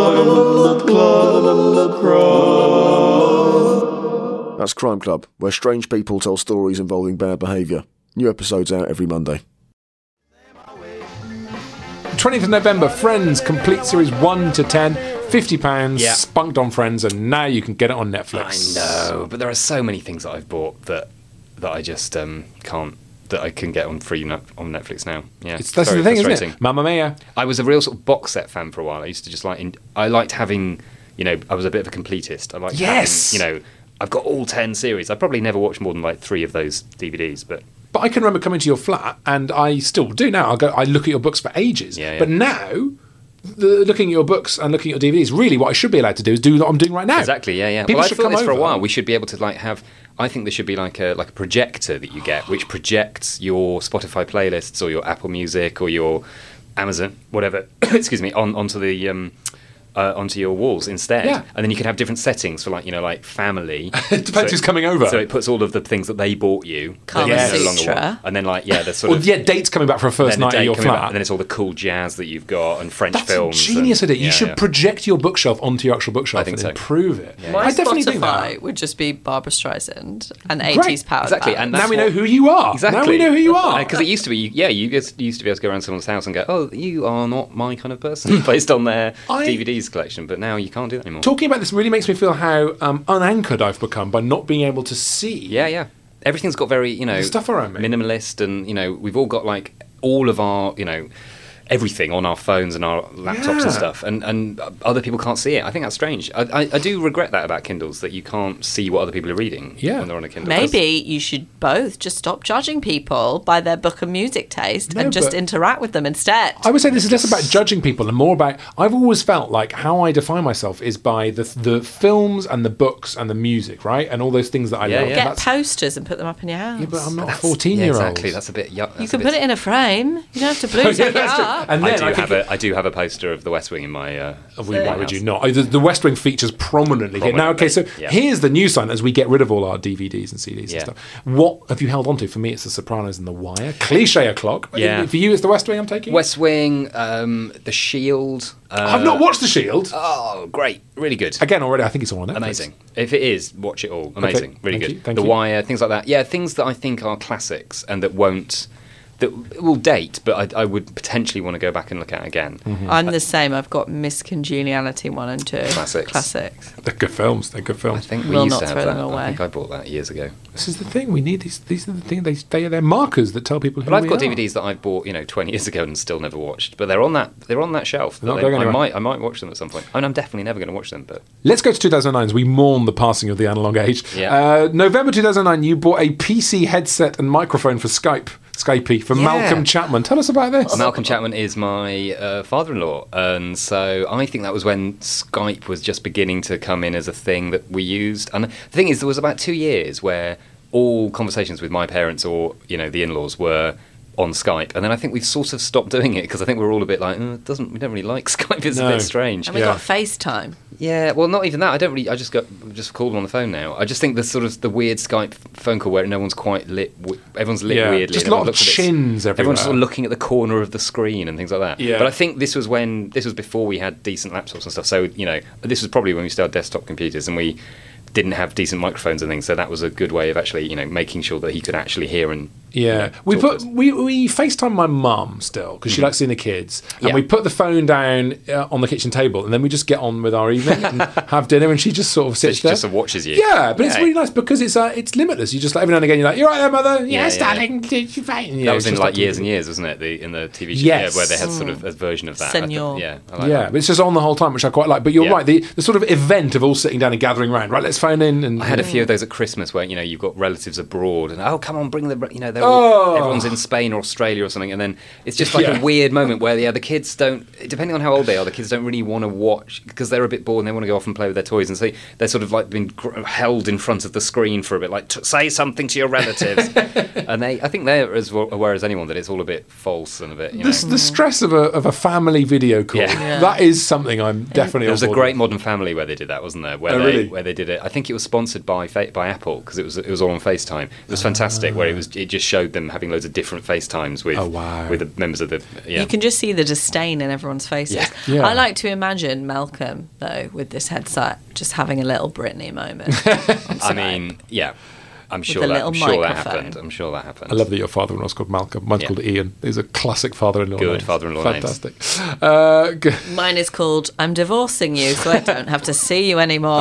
Speaker 8: That's Crime Club, where strange people tell stories involving bad behaviour. New episodes out every Monday.
Speaker 4: twentieth of November, Friends, complete series one to ten, fifty pounds,
Speaker 6: Yeah.
Speaker 4: spunked on Friends, and now you can get it on Netflix.
Speaker 6: I know, but there are so many things that I've bought that that I just um, can't. That I can get on free no- on Netflix now. Yeah,
Speaker 4: It's, that's
Speaker 6: very
Speaker 4: the thing, isn't
Speaker 6: frustrating.
Speaker 4: it? Mamma Mia.
Speaker 6: I was a real sort of box set fan for a while. I used to just like. In, I liked having. You know, I was a bit of a completist. I liked
Speaker 4: Yes!
Speaker 6: having, you know, I've got all ten series. I probably never watched more than like three of those D V Ds, but
Speaker 4: But I can remember coming to your flat, and I still do now. I go, I look at your books for ages.
Speaker 6: Yeah, yeah.
Speaker 4: But now, the, looking at your books and looking at your D V Ds, really, what I should be allowed to do is do what I'm doing right now.
Speaker 6: exactly, yeah, yeah.
Speaker 4: People
Speaker 6: well, I
Speaker 4: should
Speaker 6: thought
Speaker 4: come
Speaker 6: this for a
Speaker 4: over.
Speaker 6: while. We should be able to like have. I think there should be like a like a projector that you get, which projects your Spotify playlists or your Apple Music or your Amazon, whatever. excuse me, on onto the. Um, Uh, onto your walls instead,
Speaker 4: Yeah.
Speaker 6: and then you can have different settings for like you know like family.
Speaker 4: It depends who's coming over.
Speaker 6: So it puts all of the things that they bought you, that
Speaker 5: Kama
Speaker 6: you no
Speaker 5: Sutra.
Speaker 6: longer want. And then like yeah, the sort
Speaker 4: Or,
Speaker 6: of
Speaker 4: yeah, dates coming back for a first
Speaker 6: then the
Speaker 4: night at
Speaker 6: date
Speaker 4: your
Speaker 6: coming back,
Speaker 4: flat.
Speaker 6: and then it's all the cool jazz that you've got and French
Speaker 4: That's
Speaker 6: films.
Speaker 4: a genius
Speaker 6: and,
Speaker 4: idea. You
Speaker 6: yeah,
Speaker 4: should
Speaker 6: yeah.
Speaker 4: project your bookshelf onto your actual bookshelf
Speaker 6: I think
Speaker 4: and
Speaker 6: so.
Speaker 4: improve it.
Speaker 6: Yeah.
Speaker 5: My
Speaker 4: I definitely think
Speaker 5: Spotify
Speaker 4: that.
Speaker 5: would just be Barbara Streisand and
Speaker 4: Great.
Speaker 5: eighties power
Speaker 6: Exactly,
Speaker 5: band.
Speaker 6: and
Speaker 4: Now
Speaker 6: that's
Speaker 4: we know
Speaker 6: what-
Speaker 4: who you are.
Speaker 6: Exactly.
Speaker 4: Now we know who you are.
Speaker 6: Because it used to be, yeah, you just used to be able to go around someone's house and go, oh, you are not my kind of person, based on their
Speaker 4: I-
Speaker 6: D V Ds collection. But now you can't do that anymore.
Speaker 4: Talking about this really makes me feel how um, unanchored I've become by not being able to see.
Speaker 6: Yeah, yeah. Everything's got very, you know,
Speaker 4: The stuff around me.
Speaker 6: minimalist, and you know, we've all got like all of our, you know, everything on our phones and our laptops
Speaker 4: Yeah.
Speaker 6: and stuff, and, and other people can't see it. I think that's strange. I, I, I do regret that about Kindles, that you can't see what other people are reading
Speaker 4: Yeah.
Speaker 6: when they're on a Kindle.
Speaker 5: Maybe you should both just stop judging people by their book and music taste
Speaker 4: No,
Speaker 5: and just
Speaker 4: but-
Speaker 5: interact with them instead.
Speaker 4: I would say this is less about judging people and more about. I've always felt like how I define myself is by the the films and the books and the music, right, and all those things that I
Speaker 6: Yeah,
Speaker 4: love.
Speaker 6: yeah.
Speaker 5: Get
Speaker 4: That's-
Speaker 5: posters and put them up in your house.
Speaker 4: yeah, but I'm not a
Speaker 6: That's-
Speaker 4: fourteen-year-old.
Speaker 6: Yeah, exactly. That's a bit. Yuck,
Speaker 5: you can put it in a frame. You don't have to blue
Speaker 4: Yeah,
Speaker 5: tape it
Speaker 4: that's true.
Speaker 5: up.
Speaker 4: And
Speaker 6: I
Speaker 4: then
Speaker 6: do
Speaker 4: I,
Speaker 6: have
Speaker 4: could,
Speaker 6: a I do have a poster of The West Wing in my. Uh,
Speaker 4: Why would you not? Oh, The, the West Wing features prominently, here. Now, okay, so
Speaker 6: Prominently, yeah.
Speaker 4: here's the new sign as we get rid of all our D V Ds and C Ds
Speaker 6: Yeah.
Speaker 4: and stuff. What have you held on to? For me, it's The Sopranos and The Wire. Cliche o'clock.
Speaker 6: Yeah.
Speaker 4: For you, it's The West Wing I'm taking?
Speaker 6: West Wing, um, The Shield. Uh,
Speaker 4: I've not watched The Shield.
Speaker 6: Oh, great! Really good.
Speaker 4: Again, already, I think it's all on Netflix.
Speaker 6: Amazing. If it is, watch it all. Amazing. Really
Speaker 4: thank
Speaker 6: good.
Speaker 4: you, thank
Speaker 6: the
Speaker 4: you.
Speaker 6: Wire, things like that. Yeah, things that I think are classics and that won't, that will date, but I, I would potentially want to go back and look at again.
Speaker 4: Mm-hmm.
Speaker 5: I'm the same. I've got Miss Congeniality one and two.
Speaker 6: Classics.
Speaker 5: Classics.
Speaker 4: They're good films. They're good
Speaker 6: I
Speaker 4: films.
Speaker 6: think we
Speaker 5: Will
Speaker 6: used
Speaker 5: not
Speaker 6: to have
Speaker 5: throw
Speaker 6: that.
Speaker 5: them away.
Speaker 6: I think I bought that years ago.
Speaker 4: This is the thing. We need these. These are the things. They they are they're markers that tell people who
Speaker 6: But I've
Speaker 4: we
Speaker 6: got
Speaker 4: are.
Speaker 6: D V Ds that I bought, you know, twenty years ago and still never watched. But they're on that they're on that shelf.
Speaker 4: They're not
Speaker 6: They-
Speaker 4: going
Speaker 6: I
Speaker 4: anywhere.
Speaker 6: might I might watch them at some point. I mean, I'm definitely never going to watch them, but
Speaker 4: Let's go to two thousand nine as we mourn the passing of the analog age.
Speaker 6: Yeah.
Speaker 4: Uh, November two thousand nine, you bought a P C headset and microphone for Skype. Skypey for
Speaker 6: Yeah.
Speaker 4: Malcolm Chapman. Tell us about this.
Speaker 6: Malcolm Chapman is my uh, father-in-law, and so I think that was when Skype was just beginning to come in as a thing that we used. And the thing is, there was about two years where all conversations with my parents or, you know, the in-laws were on Skype, and then I think we've sort of stopped doing it because I think we're all a bit like, oh, it doesn't we don't really like Skype. It's
Speaker 4: No.
Speaker 6: a bit strange.
Speaker 5: And we
Speaker 4: Yeah.
Speaker 5: got FaceTime.
Speaker 6: Yeah, well, not even that. I don't really. I just got just call them on the phone now. I just think the sort of the weird Skype phone call where no one's quite lit. w- Everyone's lit
Speaker 4: Yeah,
Speaker 6: weirdly.
Speaker 4: just
Speaker 6: and
Speaker 4: a lot
Speaker 6: everyone
Speaker 4: of
Speaker 6: looks a bit-
Speaker 4: chins everywhere.
Speaker 6: Everyone's sort of looking at the corner of the screen and things like that.
Speaker 4: Yeah.
Speaker 6: But I think this was when this was before we had decent laptops and stuff. So you know, this was probably when we still had desktop computers and we didn't have decent microphones and things. So that was a good way of actually, you know, making sure that he could actually hear and.
Speaker 4: Yeah, we put we we FaceTime my mum still because she likes seeing the kids, and
Speaker 6: Yeah.
Speaker 4: we put the phone down uh, on the kitchen table, and then we just get on with our evening and have dinner, and she just sort of sits
Speaker 6: She
Speaker 4: there.
Speaker 6: just sort of watches you.
Speaker 4: Yeah, but it's
Speaker 6: Yeah.
Speaker 4: really nice because it's uh, it's limitless. You just like every now and again you're like, "You're right there, mother."
Speaker 6: Yeah,
Speaker 4: Yes,
Speaker 6: yeah.
Speaker 4: darling. Did you find? Yeah,
Speaker 6: That was
Speaker 4: it's
Speaker 6: in
Speaker 4: just
Speaker 6: like years
Speaker 4: to-
Speaker 6: and years, wasn't it? The in the T V show,
Speaker 4: Yes.
Speaker 6: yeah, where they had sort of a version of that. I
Speaker 5: Senor.
Speaker 6: thought- yeah, I like
Speaker 4: Yeah,
Speaker 6: that.
Speaker 4: but it's just on the whole time, which I quite like. But you're
Speaker 6: Yeah.
Speaker 4: right, the, the sort of event of all sitting down and gathering round. Right, let's phone in. And
Speaker 6: I had a few of those at Christmas where you know you've got relatives abroad and oh come on bring the you know they're all,
Speaker 4: Oh.
Speaker 6: everyone's in Spain or Australia or something and then it's just like
Speaker 4: Yeah.
Speaker 6: a weird moment where yeah the kids don't depending on how old they are the kids don't really want to watch because they're a bit bored and they want to go off and play with their toys and so they're sort of like been gr- held in front of the screen for a bit like say something to your relatives and they I think they're as well aware as anyone that it's all a bit false and a bit you know.
Speaker 4: the, the stress of a of a family video call.
Speaker 6: Yeah.
Speaker 5: Yeah.
Speaker 4: That is something I'm definitely.
Speaker 6: There was
Speaker 4: on
Speaker 6: a
Speaker 4: board
Speaker 6: great
Speaker 4: with.
Speaker 6: Modern Family where they did that, wasn't there? Where
Speaker 4: Oh,
Speaker 6: they
Speaker 4: really?
Speaker 6: where they did it. I think it was sponsored by Fa- by Apple because it was it was all on FaceTime. It was fantastic. Where it was it just showed them having loads of different FaceTimes with
Speaker 4: Oh, wow.
Speaker 6: with the members of the yeah.
Speaker 5: You can just see the disdain in everyone's faces.
Speaker 6: Yeah.
Speaker 4: Yeah.
Speaker 5: I like to imagine Malcolm, though, with this headset, just having a little Britney moment.
Speaker 6: I mean, yeah. I'm
Speaker 5: With
Speaker 6: sure
Speaker 5: a
Speaker 6: that
Speaker 5: little
Speaker 6: I'm sure that
Speaker 5: microphone.
Speaker 6: happened. I'm sure that happened.
Speaker 4: I love that your father-in-law's called Malcolm. Mine's
Speaker 6: Yeah.
Speaker 4: called Ian. These are classic father-in-law
Speaker 6: Good
Speaker 4: names.
Speaker 6: father-in-law names.
Speaker 4: Fantastic. Uh, g-
Speaker 5: Mine is called I'm Divorcing You, so I don't have to see you anymore.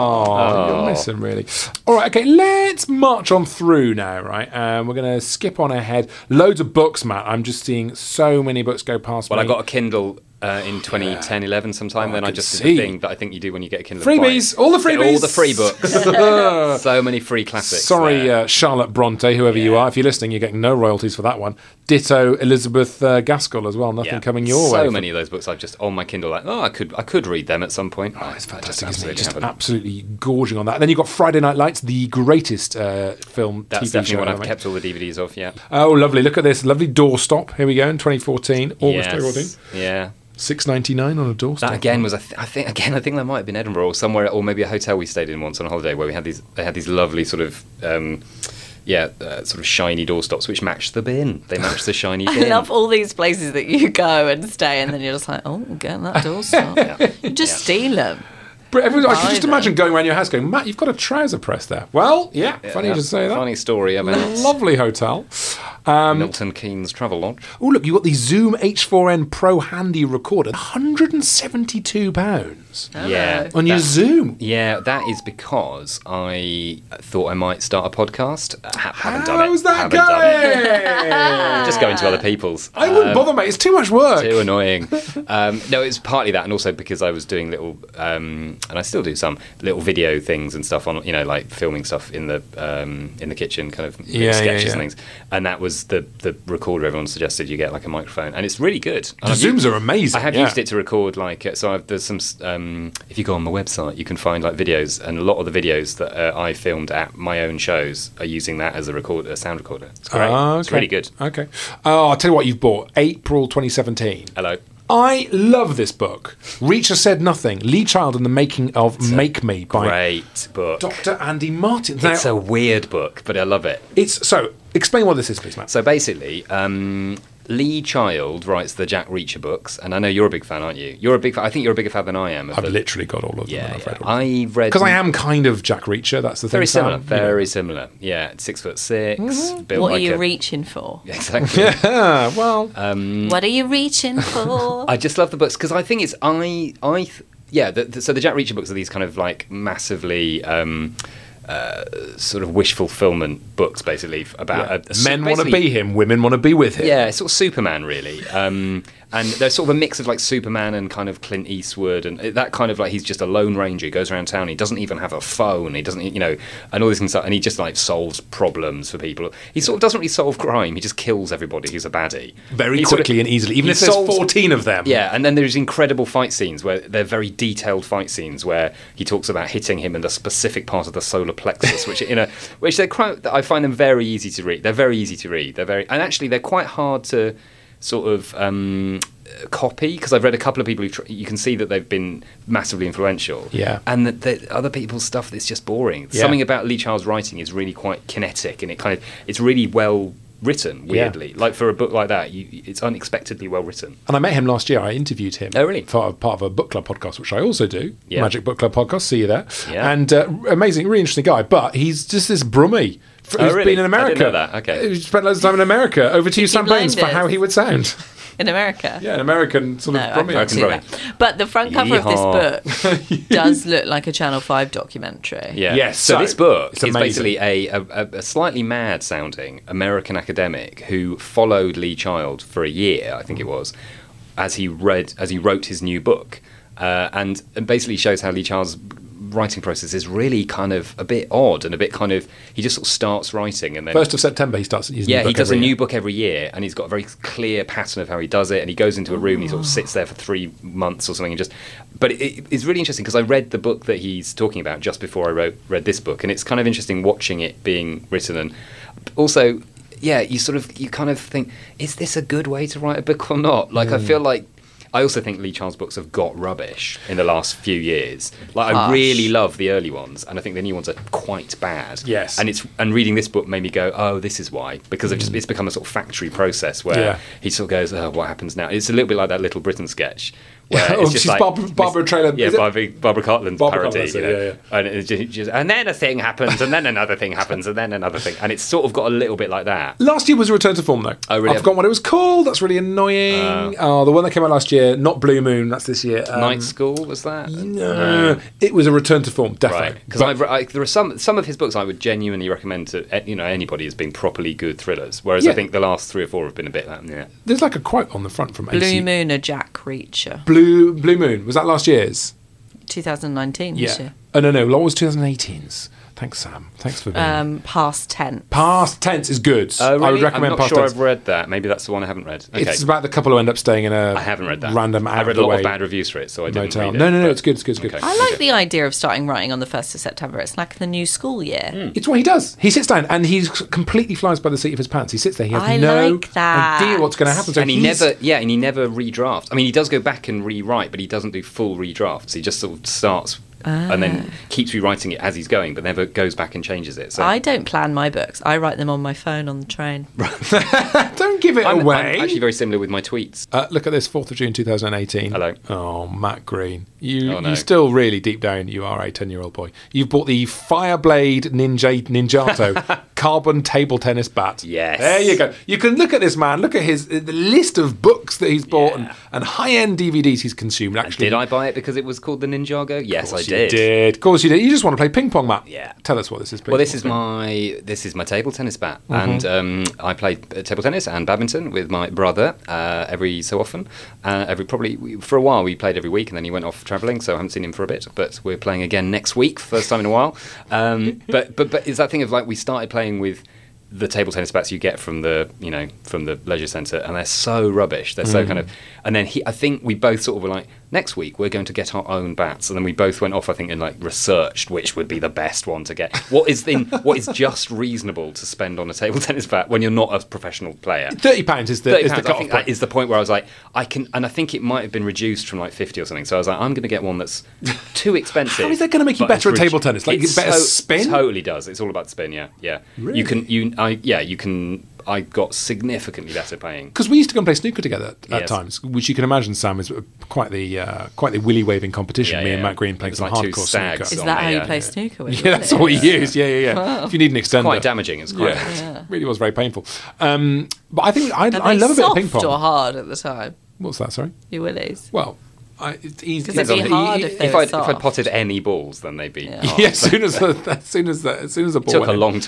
Speaker 4: oh, you'll miss him, really. All right, okay, let's march on through now, right? Um, we're going to skip on ahead. Loads of books, Matt. I'm just seeing so many books go past
Speaker 6: Well,
Speaker 4: me.
Speaker 6: I got a Kindle uh, in twenty ten, eleven sometime.
Speaker 4: Oh,
Speaker 6: then
Speaker 4: I
Speaker 6: I
Speaker 4: can
Speaker 6: just did
Speaker 4: see.
Speaker 6: the thing that I think you do when you get a Kindle.
Speaker 4: Freebies, all the
Speaker 6: Get
Speaker 4: freebies.
Speaker 6: all the free books. So many free classics.
Speaker 4: Sorry,
Speaker 6: there.
Speaker 4: uh, Charlotte Bronte, whoever you
Speaker 6: Yeah.
Speaker 4: are. If you're listening, you're getting no royalties for that one. Ditto Elizabeth uh, Gaskell as well. Nothing
Speaker 6: Yeah.
Speaker 4: coming your
Speaker 6: so
Speaker 4: way.
Speaker 6: So many of those books I've just on my Kindle. Like, oh, I could, I could read them at some point.
Speaker 4: Oh, it's fantastic, isn't it?
Speaker 6: absolutely
Speaker 4: Just
Speaker 6: haven't.
Speaker 4: absolutely gorging on that. And then you've got Friday Night Lights, the greatest uh, film
Speaker 6: That's
Speaker 4: T V
Speaker 6: definitely
Speaker 4: show
Speaker 6: one
Speaker 4: ever
Speaker 6: I've
Speaker 4: made.
Speaker 6: kept all the D V Ds of. Yeah.
Speaker 4: Oh, lovely. Look at this. Lovely doorstop. Here we go in twenty fourteen. August
Speaker 6: Yes.
Speaker 4: twenty fourteen.
Speaker 6: Yeah.
Speaker 4: six ninety-nine on a doorstop.
Speaker 6: That again was a th- I think again I think that might have been Edinburgh or somewhere or maybe a hotel we stayed in once on a holiday where we had these they had these lovely sort of um, yeah uh, sort of shiny doorstops which matched the bin. They matched the shiny
Speaker 5: I
Speaker 6: bin.
Speaker 5: love all these places that you go and stay, and then you're just like, oh, get that doorstop. You just steal them.
Speaker 4: But everyone, I can just
Speaker 5: Buy them.
Speaker 4: imagine going around your house going, Matt, you've got a trouser press there. Well, yeah, funny
Speaker 6: Yeah,
Speaker 4: to say that.
Speaker 6: Funny story about
Speaker 4: Lovely hotel. Um,
Speaker 6: Milton Keynes Travel Lodge.
Speaker 4: oh, look, you've got the Zoom H four n Pro Handy Recorder. one hundred seventy-two pounds
Speaker 6: Yeah.
Speaker 4: on your
Speaker 6: that-
Speaker 4: Zoom.
Speaker 6: Yeah, that is because I thought I might start a podcast. Ha- haven't done it.
Speaker 4: How's that
Speaker 6: haven't done it.
Speaker 4: going?
Speaker 6: Just going to other people's.
Speaker 4: I wouldn't
Speaker 6: Um,
Speaker 4: bother, mate. It's too much work.
Speaker 6: Too annoying. Um, no, it's partly that, and also because I was doing little, um, and I still do some little video things and stuff on, you know, like filming stuff in the um, in the kitchen, kind of
Speaker 4: Yeah, yeah,
Speaker 6: sketches
Speaker 4: yeah.
Speaker 6: and things. And that was the the recorder. Everyone suggested you get like a microphone, and it's really good. And
Speaker 4: The
Speaker 6: I've
Speaker 4: Zooms
Speaker 6: used-
Speaker 4: are amazing,
Speaker 6: I have
Speaker 4: yeah.
Speaker 6: used it to record like uh, so. I've, there's some. Um, if you go on the website, you can find like videos, and a lot of the videos that uh, I filmed at my own shows are using that as a record, a sound recorder. It's great.
Speaker 4: Ah,
Speaker 6: It's
Speaker 4: okay.
Speaker 6: really good.
Speaker 4: Okay. Oh, I'll tell you what you've bought. April twenty seventeen.
Speaker 6: Hello.
Speaker 4: I love this book. Reacher Said Nothing. Lee Child and the Making of Make Me by
Speaker 6: Great book.
Speaker 4: Doctor Andy Martin.
Speaker 6: It's
Speaker 4: Now,
Speaker 6: a weird book, but I love it.
Speaker 4: it's so. Explain what this is, please, Matt.
Speaker 6: So basically, um, Lee Child writes the Jack Reacher books, and I know you're a big fan, aren't you? You're a big fan. I think you're a bigger fan than I am. of
Speaker 4: I've
Speaker 6: the-
Speaker 4: literally got all of them.
Speaker 6: yeah,
Speaker 4: and I've
Speaker 6: yeah.
Speaker 4: read all of them.
Speaker 6: I've read
Speaker 4: Because I am kind of Jack Reacher. That's the thing.
Speaker 6: very similar.
Speaker 4: Sam, you know.
Speaker 6: Very similar. Yeah, six foot 6 built
Speaker 5: What
Speaker 6: like
Speaker 5: are you
Speaker 6: a,
Speaker 5: reaching for?
Speaker 6: exactly.
Speaker 4: Yeah, well,
Speaker 6: Um,
Speaker 5: What are you reaching for?
Speaker 6: I just love the books because I think it's I I th- yeah. The, the, so the Jack Reacher books are these kind of like massively. Um, uh, sort of wish fulfillment books, basically f- about
Speaker 4: yeah.
Speaker 6: a, a,
Speaker 4: men want to
Speaker 6: basically-
Speaker 4: be him, women want to be with him.
Speaker 6: Yeah, it's sort of Superman, really. Um, And there's sort of a mix of like Superman and kind of Clint Eastwood and that kind of like he's just a lone ranger. He goes around town. He doesn't even have a phone. He doesn't, you know, and all this and stuff. And he just like solves problems for people. He sort of doesn't really solve crime. He just kills everybody who's a baddie
Speaker 4: very
Speaker 6: he
Speaker 4: quickly
Speaker 6: sort of,
Speaker 4: and easily. Even if
Speaker 6: solves,
Speaker 4: there's fourteen of them.
Speaker 6: Yeah, and then there's incredible fight scenes where they're very detailed fight scenes where he talks about hitting him in the specific part of the solar plexus, which you know, which they're quite. I find them very easy to read. They're very easy to read. They're very, and actually they're quite hard to sort of um, copy because I've read a couple of people who tr- you can see that they've been massively influential.
Speaker 4: Yeah.
Speaker 6: And that the other people's stuff that's just boring.
Speaker 4: Yeah.
Speaker 6: Something about Lee Child's writing is really quite kinetic and it kind of it's really well written. Weirdly, yeah. like for a book like that, you, it's unexpectedly well written.
Speaker 4: And I met him last year. I interviewed him.
Speaker 6: Oh, really?
Speaker 4: For part of a book club podcast, which I also do.
Speaker 6: Yeah.
Speaker 4: Magic Book Club podcast. See you there.
Speaker 6: Yeah.
Speaker 4: And uh, amazing, really interesting guy. But he's just this brummy. Who's
Speaker 6: Oh, really?
Speaker 4: been in America.
Speaker 6: I didn't know that. Okay.
Speaker 4: He spent loads of time in America. Over to you, Sam Baines, for how he would sound.
Speaker 5: In America?
Speaker 4: Yeah, an American sort
Speaker 5: no,
Speaker 4: of brummy.
Speaker 5: I can't see that. But the front cover
Speaker 6: Yeehaw.
Speaker 5: of this book does look like a Channel five documentary.
Speaker 6: Yeah.
Speaker 4: Yes.
Speaker 6: So,
Speaker 4: So,
Speaker 6: this book
Speaker 4: it's
Speaker 6: is
Speaker 4: amazing.
Speaker 6: basically a, a, a slightly mad-sounding American academic who followed Lee Child for a year, I think it was, as he read as he wrote his new book, uh, and, and basically shows how Lee Child's writing process is really kind of a bit odd and a bit kind of he just sort of starts writing and then
Speaker 4: First of September he starts using.
Speaker 6: yeah
Speaker 4: the book
Speaker 6: he does a
Speaker 4: every
Speaker 6: new
Speaker 4: year.
Speaker 6: book every year and he's got a very clear pattern of how he does it and he goes into a room and he sort of sits there for three months or something and just but it, it's really interesting because I read the book that he's talking about just before I wrote read this book and it's kind of interesting watching it being written and also yeah you sort of you kind of think is this a good way to write a book or not like mm. I feel like I also think Lee Child's books have got rubbish in the last few years. Like
Speaker 5: Harsh.
Speaker 6: I really love the early ones, and I think the new ones are quite bad.
Speaker 4: Yes.
Speaker 6: and it's and reading this book made me go, oh, this is why, because it just it's become a sort of factory process where
Speaker 4: Yeah.
Speaker 6: he sort of goes, oh, what happens now? It's a little bit like that Little Britain sketch. Where
Speaker 4: Yeah,
Speaker 6: it's
Speaker 4: oh,
Speaker 6: just
Speaker 4: she's
Speaker 6: like,
Speaker 4: Barbara- Barbara Traylor-
Speaker 6: yeah,
Speaker 4: is it-
Speaker 6: Barbara, Barbara Cartland's
Speaker 4: Barbara
Speaker 6: parody,
Speaker 4: Cartland's
Speaker 6: you
Speaker 4: it,
Speaker 6: know?
Speaker 4: yeah, yeah.
Speaker 6: and it's just, just and then a thing happens, and then another thing happens, and then another thing, and it's sort of got a little bit like that.
Speaker 4: Last year was a return to form, though.
Speaker 6: Oh, really?
Speaker 4: I've forgotten what it was called. That's really annoying. oh, the one that came out last year, not Blue Moon. That's this year. Um,
Speaker 6: Night School was that?
Speaker 4: No, it was a return to form, definitely.
Speaker 6: Right, because I've re- I, there are some some of his books I would genuinely recommend to eh, you know anybody as being properly good thrillers. Whereas
Speaker 4: Yeah.
Speaker 6: I think the last three or four have been a bit like yeah.
Speaker 4: There's like a quote on the front from A C.
Speaker 5: Blue Moon, a Jack Reacher.
Speaker 4: Blue Blue Moon. Was that last year's?
Speaker 5: twenty nineteen this year.
Speaker 4: Oh no, no. What was twenty eighteen's? Thanks, Sam. Thanks for being.
Speaker 5: Um, past tense.
Speaker 4: Past Tense is good.
Speaker 6: Oh, really?
Speaker 4: I would recommend
Speaker 6: I'm not
Speaker 4: Past
Speaker 6: sure
Speaker 4: Tense.
Speaker 6: I've read that. Maybe that's the one I haven't read. Okay.
Speaker 4: It's about the couple who end up staying in a
Speaker 6: I haven't read that.
Speaker 4: random out
Speaker 6: I read
Speaker 4: of
Speaker 6: a
Speaker 4: the
Speaker 6: lot
Speaker 4: way
Speaker 6: of bad reviews for it, so I didn't
Speaker 4: motel.
Speaker 6: read it.
Speaker 4: No, no, no.
Speaker 6: but-
Speaker 4: It's good. It's good. It's good.
Speaker 6: Okay.
Speaker 5: I like the idea of starting writing on the first of September. It's like the new school year.
Speaker 4: It's what he does. He sits down and he completely flies by the seat of his pants. He sits there. He has
Speaker 5: I
Speaker 4: no
Speaker 5: like that.
Speaker 4: idea what's going to happen. So
Speaker 6: and he
Speaker 4: he's-
Speaker 6: never, yeah, and he never redrafts. I mean, he does go back and rewrite, but he doesn't do full redrafts. He just sort of starts and then keeps rewriting it as he's going, but never goes back and changes it. So
Speaker 5: I don't plan my books. I write them on my phone on the train.
Speaker 4: Don't give it
Speaker 6: I'm,
Speaker 4: away.
Speaker 6: I'm actually very similar with my tweets.
Speaker 4: Uh, look at this, fourth of June twenty eighteen.
Speaker 6: Hello.
Speaker 4: Oh, Matt Green. You,
Speaker 6: Oh, no.
Speaker 4: you still really, deep down, you are a ten-year-old boy. You've bought the Fireblade Ninja Ninjato carbon table tennis bat.
Speaker 6: Yes.
Speaker 4: There you go. You can look at this man. Look at his the list of books that he's bought and, and high-end D V Ds he's consumed. Actually,
Speaker 6: Did I buy it because it was called the Ninjago? Yes, I
Speaker 4: Of course
Speaker 6: did.
Speaker 4: You did. Of course you did. You just want to play ping pong, Matt.
Speaker 6: Yeah.
Speaker 4: Tell us what this is. Please.
Speaker 6: Well, this is my this is my table tennis bat,
Speaker 4: Mm-hmm.
Speaker 6: and um, I play uh, table tennis and badminton with my brother uh, every so often. Uh, every probably we- for a while we played every week, and then he went off travelling, so I haven't seen him for a bit. But we're playing again next week, first time in a while. Um, but but but it's that thing of like we started playing with the table tennis bats you get from the you know from the leisure centre, and they're so rubbish. They're so
Speaker 4: Mm.
Speaker 6: kind of. And then he, I think we both sort of were like, next week we're going to get our own bats, and then we both went off, I think, and like researched which would be the best one to get. What is in what is just reasonable to spend on a table tennis bat when you're not a professional player?
Speaker 4: thirty pounds is the
Speaker 6: thirty
Speaker 4: is the
Speaker 6: pounds, I
Speaker 4: cut-off
Speaker 6: think
Speaker 4: point.
Speaker 6: that is the point where I was like, I can, and I think it might have been reduced from like fifty or something. So I was like, I'm going to get one that's too expensive.
Speaker 4: How is that gonna make you
Speaker 6: but
Speaker 4: better
Speaker 6: it's
Speaker 4: at table
Speaker 6: redu-
Speaker 4: tennis? Like,
Speaker 6: it's
Speaker 4: better
Speaker 6: to-
Speaker 4: spin?
Speaker 6: Totally does. It's all about the spin. Yeah, yeah.
Speaker 4: Really?
Speaker 6: You can, you, I, yeah, you can. I got significantly better playing.
Speaker 4: Because we used to go and play snooker together at
Speaker 6: Yes.
Speaker 4: times, which you can imagine, Sam, is quite the uh, quite the willy waving competition.
Speaker 6: Yeah,
Speaker 4: Me and
Speaker 6: yeah.
Speaker 4: Matt Green playing
Speaker 6: It was
Speaker 4: some
Speaker 6: like two
Speaker 4: hardcore
Speaker 6: stags.
Speaker 4: snooker.
Speaker 5: Is
Speaker 6: on
Speaker 5: that
Speaker 6: the,
Speaker 5: how you
Speaker 6: uh,
Speaker 5: play
Speaker 6: yeah.
Speaker 5: snooker with?
Speaker 4: Yeah, that's what we use. Yeah, yeah, yeah. If you need an extender,
Speaker 6: Quite damaging. It's quite.
Speaker 4: Yeah, it really was very painful. Um, but I think I,
Speaker 5: Are
Speaker 4: I
Speaker 5: they
Speaker 4: love a bit of
Speaker 5: soft
Speaker 4: ping pong.
Speaker 5: or hard at the time?
Speaker 4: What's that? Sorry.
Speaker 5: Your willies.
Speaker 4: Well, I, it's easy.
Speaker 5: Because it'd be hard if they
Speaker 6: If
Speaker 5: were
Speaker 6: I'd, if I'd
Speaker 5: soft.
Speaker 6: potted any balls, then they'd be.
Speaker 5: Yeah.
Speaker 6: hard.
Speaker 4: Yeah, as soon as the, as soon as the, as soon as the
Speaker 6: It
Speaker 4: ball
Speaker 6: took
Speaker 4: went
Speaker 6: a
Speaker 4: in.
Speaker 6: long time.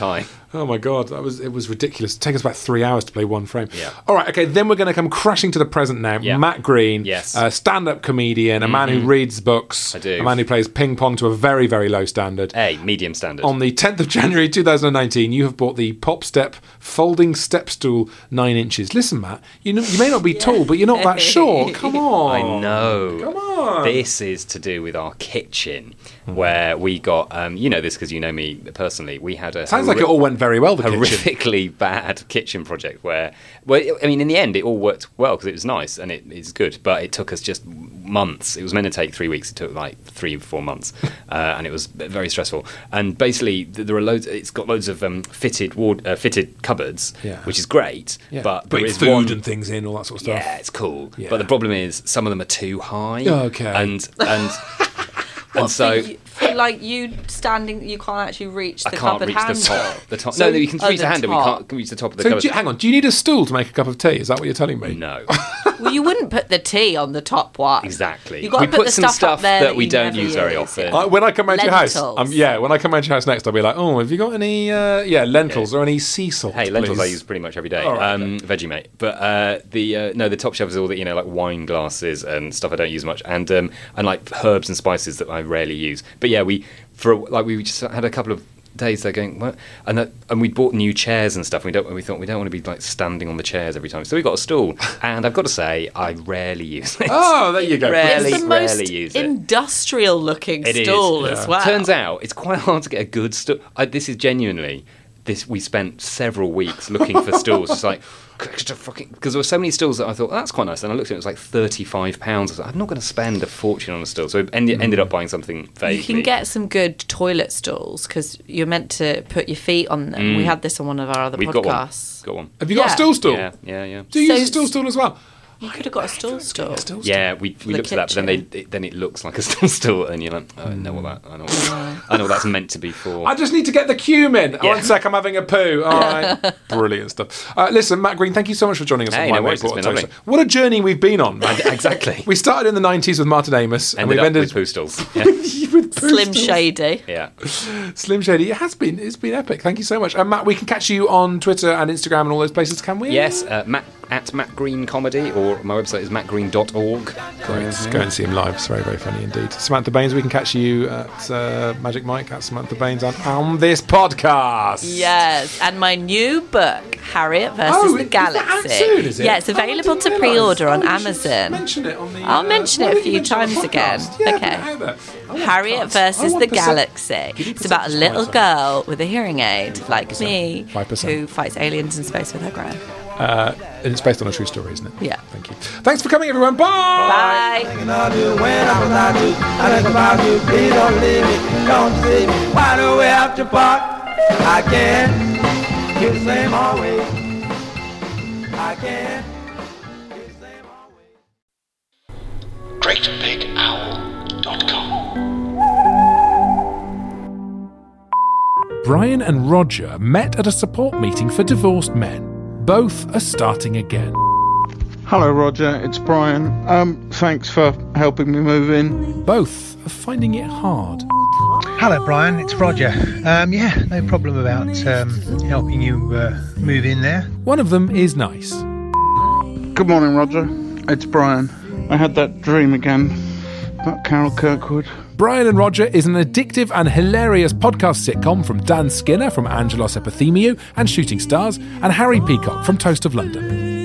Speaker 4: Oh my God, that was it was ridiculous. It took us about three hours to play one frame.
Speaker 6: Yeah.
Speaker 4: All right, okay, then we're going to come crashing to the present now.
Speaker 6: Yeah.
Speaker 4: Matt Green,
Speaker 6: Yes.
Speaker 4: a stand-up comedian, a man who reads books,
Speaker 6: I do.
Speaker 4: a man who plays ping pong to a very, very low standard.
Speaker 6: Hey, medium standard.
Speaker 4: On the tenth of January two thousand nineteen, you have bought the Pop Step folding step stool nine inches. Listen, Matt, you know, you may not be tall, but you're not that short. Come on.
Speaker 6: I know.
Speaker 4: Come on.
Speaker 6: This is to do with our kitchen, where we got, um, you know this because you know me personally, we had a...
Speaker 4: Sounds like it all went very well, the kitchen.
Speaker 6: horrifically bad kitchen project where, well, I mean, in the end, it all worked well because it was nice and it is good, but it took us just months. It was meant to take three weeks. It took like three, four months, uh, and it was very stressful. And basically, th- there are loads. It's got loads of um, fitted ward, uh, fitted cupboards,
Speaker 4: Yeah.
Speaker 6: which is great.
Speaker 4: Yeah.
Speaker 6: But
Speaker 4: Put
Speaker 6: there is
Speaker 4: food
Speaker 6: one,
Speaker 4: and things in, all that sort of stuff.
Speaker 6: Yeah, it's cool.
Speaker 4: Yeah.
Speaker 6: But the problem is, some of them are too high.
Speaker 4: Okay.
Speaker 6: And and and
Speaker 5: What,
Speaker 6: so.
Speaker 5: for, you, for like you standing, you can't actually reach the
Speaker 6: I can't
Speaker 5: cupboard
Speaker 6: reach
Speaker 5: handle.
Speaker 6: the top. The top.
Speaker 5: So-
Speaker 6: no, no, you can
Speaker 5: oh,
Speaker 6: reach the,
Speaker 5: the
Speaker 6: handle. We
Speaker 5: top.
Speaker 6: can't reach the top of the
Speaker 4: So
Speaker 6: cupboard.
Speaker 4: do you, hang on, do you need a stool to make a cup of tea? Is that what you're telling me?
Speaker 6: No.
Speaker 5: Well, you wouldn't put the tea on the top one.
Speaker 6: Exactly.
Speaker 5: You've got
Speaker 6: We
Speaker 5: to put,
Speaker 6: put
Speaker 5: the
Speaker 6: some
Speaker 5: stuff,
Speaker 6: stuff
Speaker 5: up there
Speaker 6: that we
Speaker 5: you
Speaker 6: don't
Speaker 5: never
Speaker 6: use very
Speaker 5: use.
Speaker 6: often.
Speaker 5: Yeah.
Speaker 4: Uh, when I come round to your house,
Speaker 5: Lentils.
Speaker 4: um, yeah, when I come round to your house next, I'll be like, oh, have you got any, uh, yeah, lentils or any sea salt?
Speaker 6: Hey, lentils
Speaker 4: please?
Speaker 6: I use pretty much every day.
Speaker 4: All right,
Speaker 6: um, Vegemite, but uh, the uh, no, the top shelf is all that you know, like wine glasses and stuff I don't use much, and um, and like herbs and spices that I rarely use. But yeah, we for like we just had a couple of days there going, what? and that, and we bought new chairs and stuff. And we don't we thought we don't want to be like standing on the chairs every time, so we got a stool. And I've got to say, I rarely use it.
Speaker 4: Oh, there you go.
Speaker 6: Rarely,
Speaker 5: It's the
Speaker 6: rarely
Speaker 5: most
Speaker 6: use it.
Speaker 5: industrial looking
Speaker 6: It is.
Speaker 5: stool as well.
Speaker 6: Turns out it's quite hard to get a good stool. I, this is genuinely this. We spent several weeks looking for stools. It's like because there were so many stools that I thought oh, that's quite nice. And I looked at it, it was like thirty-five pounds. I was like, I'm not going to spend a fortune on a stool. So I ended, ended up buying something vaguely.
Speaker 5: You can get some good toilet stools because you're meant to put your feet on them.
Speaker 6: Mm.
Speaker 5: We had this on one of our other
Speaker 6: We've got one.
Speaker 5: podcasts.
Speaker 6: Got one.
Speaker 4: Have you got
Speaker 5: Yeah.
Speaker 4: a stool stool?
Speaker 6: Yeah, yeah, yeah.
Speaker 4: Do you
Speaker 5: So
Speaker 4: use a stool stool as well?
Speaker 5: You could have got a stool stool.
Speaker 6: Yeah, we, we
Speaker 5: the
Speaker 6: looked at that, but then they it, then it looks like a stool stool, and you're like, oh, I know what that I know what, I know what that's meant to be for.
Speaker 4: I just need to get the cumin.
Speaker 6: Yeah.
Speaker 4: One sec, I'm having a poo. All right. Brilliant stuff. Uh, listen, Matt Green, thank you so much for joining us
Speaker 6: Hey,
Speaker 4: on My
Speaker 6: no
Speaker 4: Way
Speaker 6: worries, it's
Speaker 4: Port
Speaker 6: been
Speaker 4: Toaster.
Speaker 6: lovely.
Speaker 4: What a journey we've been on, man.
Speaker 6: Exactly.
Speaker 4: We started in the nineties with Martin Amos, and
Speaker 6: Ended
Speaker 4: we've
Speaker 6: up
Speaker 4: ended
Speaker 6: with poo stools. Yeah.
Speaker 4: with poo
Speaker 5: Slim
Speaker 4: stools.
Speaker 5: Shady.
Speaker 6: yeah.
Speaker 4: Slim Shady. It has been. It's been epic. Thank you so much. And Matt, we can catch you on Twitter and Instagram and all those places, can we?
Speaker 6: Yes, uh, Matt at Matt Green Comedy, or my website is matt green dot org.
Speaker 4: Great. Go and see him live. It's very, very funny indeed. Samantha Baines, we can catch you at uh, Magic Mike at Samantha Baines and on this podcast.
Speaker 5: Yes, and my new book, Harriet versus
Speaker 4: Oh,
Speaker 5: the
Speaker 4: is that out
Speaker 5: Galaxy.
Speaker 4: soon, is it?
Speaker 5: Yeah, it's
Speaker 4: Oh, I
Speaker 5: available
Speaker 4: didn't
Speaker 5: to
Speaker 4: realise.
Speaker 5: pre-order on
Speaker 4: Oh, you should
Speaker 5: Amazon.
Speaker 4: Mention it on the.
Speaker 5: I'll
Speaker 4: uh,
Speaker 5: mention
Speaker 4: why
Speaker 5: it a
Speaker 4: don't you
Speaker 5: few
Speaker 4: mention it on
Speaker 5: times
Speaker 4: the
Speaker 5: again.
Speaker 4: podcast? Yeah,
Speaker 5: Okay.
Speaker 4: put it out there. I want
Speaker 5: Harriet
Speaker 4: cards. I
Speaker 5: versus
Speaker 4: want
Speaker 5: the
Speaker 4: percent-
Speaker 5: Galaxy.
Speaker 4: Give me
Speaker 5: It's about a
Speaker 4: percentage
Speaker 5: little
Speaker 4: points,
Speaker 5: girl with a hearing aid, like me,
Speaker 4: five percent.
Speaker 5: who fights aliens in space with her gran.
Speaker 4: Uh, and it's based on a true story, isn't it?
Speaker 5: Yeah.
Speaker 4: Thank you. Thanks for coming, everyone. Bye.
Speaker 5: Bye.
Speaker 7: When I'm without you, I think about you, please don't leave me, don't see me. Why do we have to part? I can't keep the same always. I can't keep the same always.
Speaker 3: great big owl dot com.
Speaker 4: Brian and Roger met at a support meeting for divorced men. Both are starting again.
Speaker 11: Hello, Roger. It's Brian. Um, thanks for helping me move in.
Speaker 4: Both are finding it hard.
Speaker 12: Hello, Brian. It's Roger. Um, yeah, no problem about um, helping you uh, move in there.
Speaker 4: One of them is nice.
Speaker 11: Good morning, Roger. It's Brian. I had that dream again about Carol Kirkwood.
Speaker 4: Brian and Roger is an addictive and hilarious podcast sitcom from Dan Skinner from Angelos Epithemiou and Shooting Stars, and Harry Peacock from Toast of London.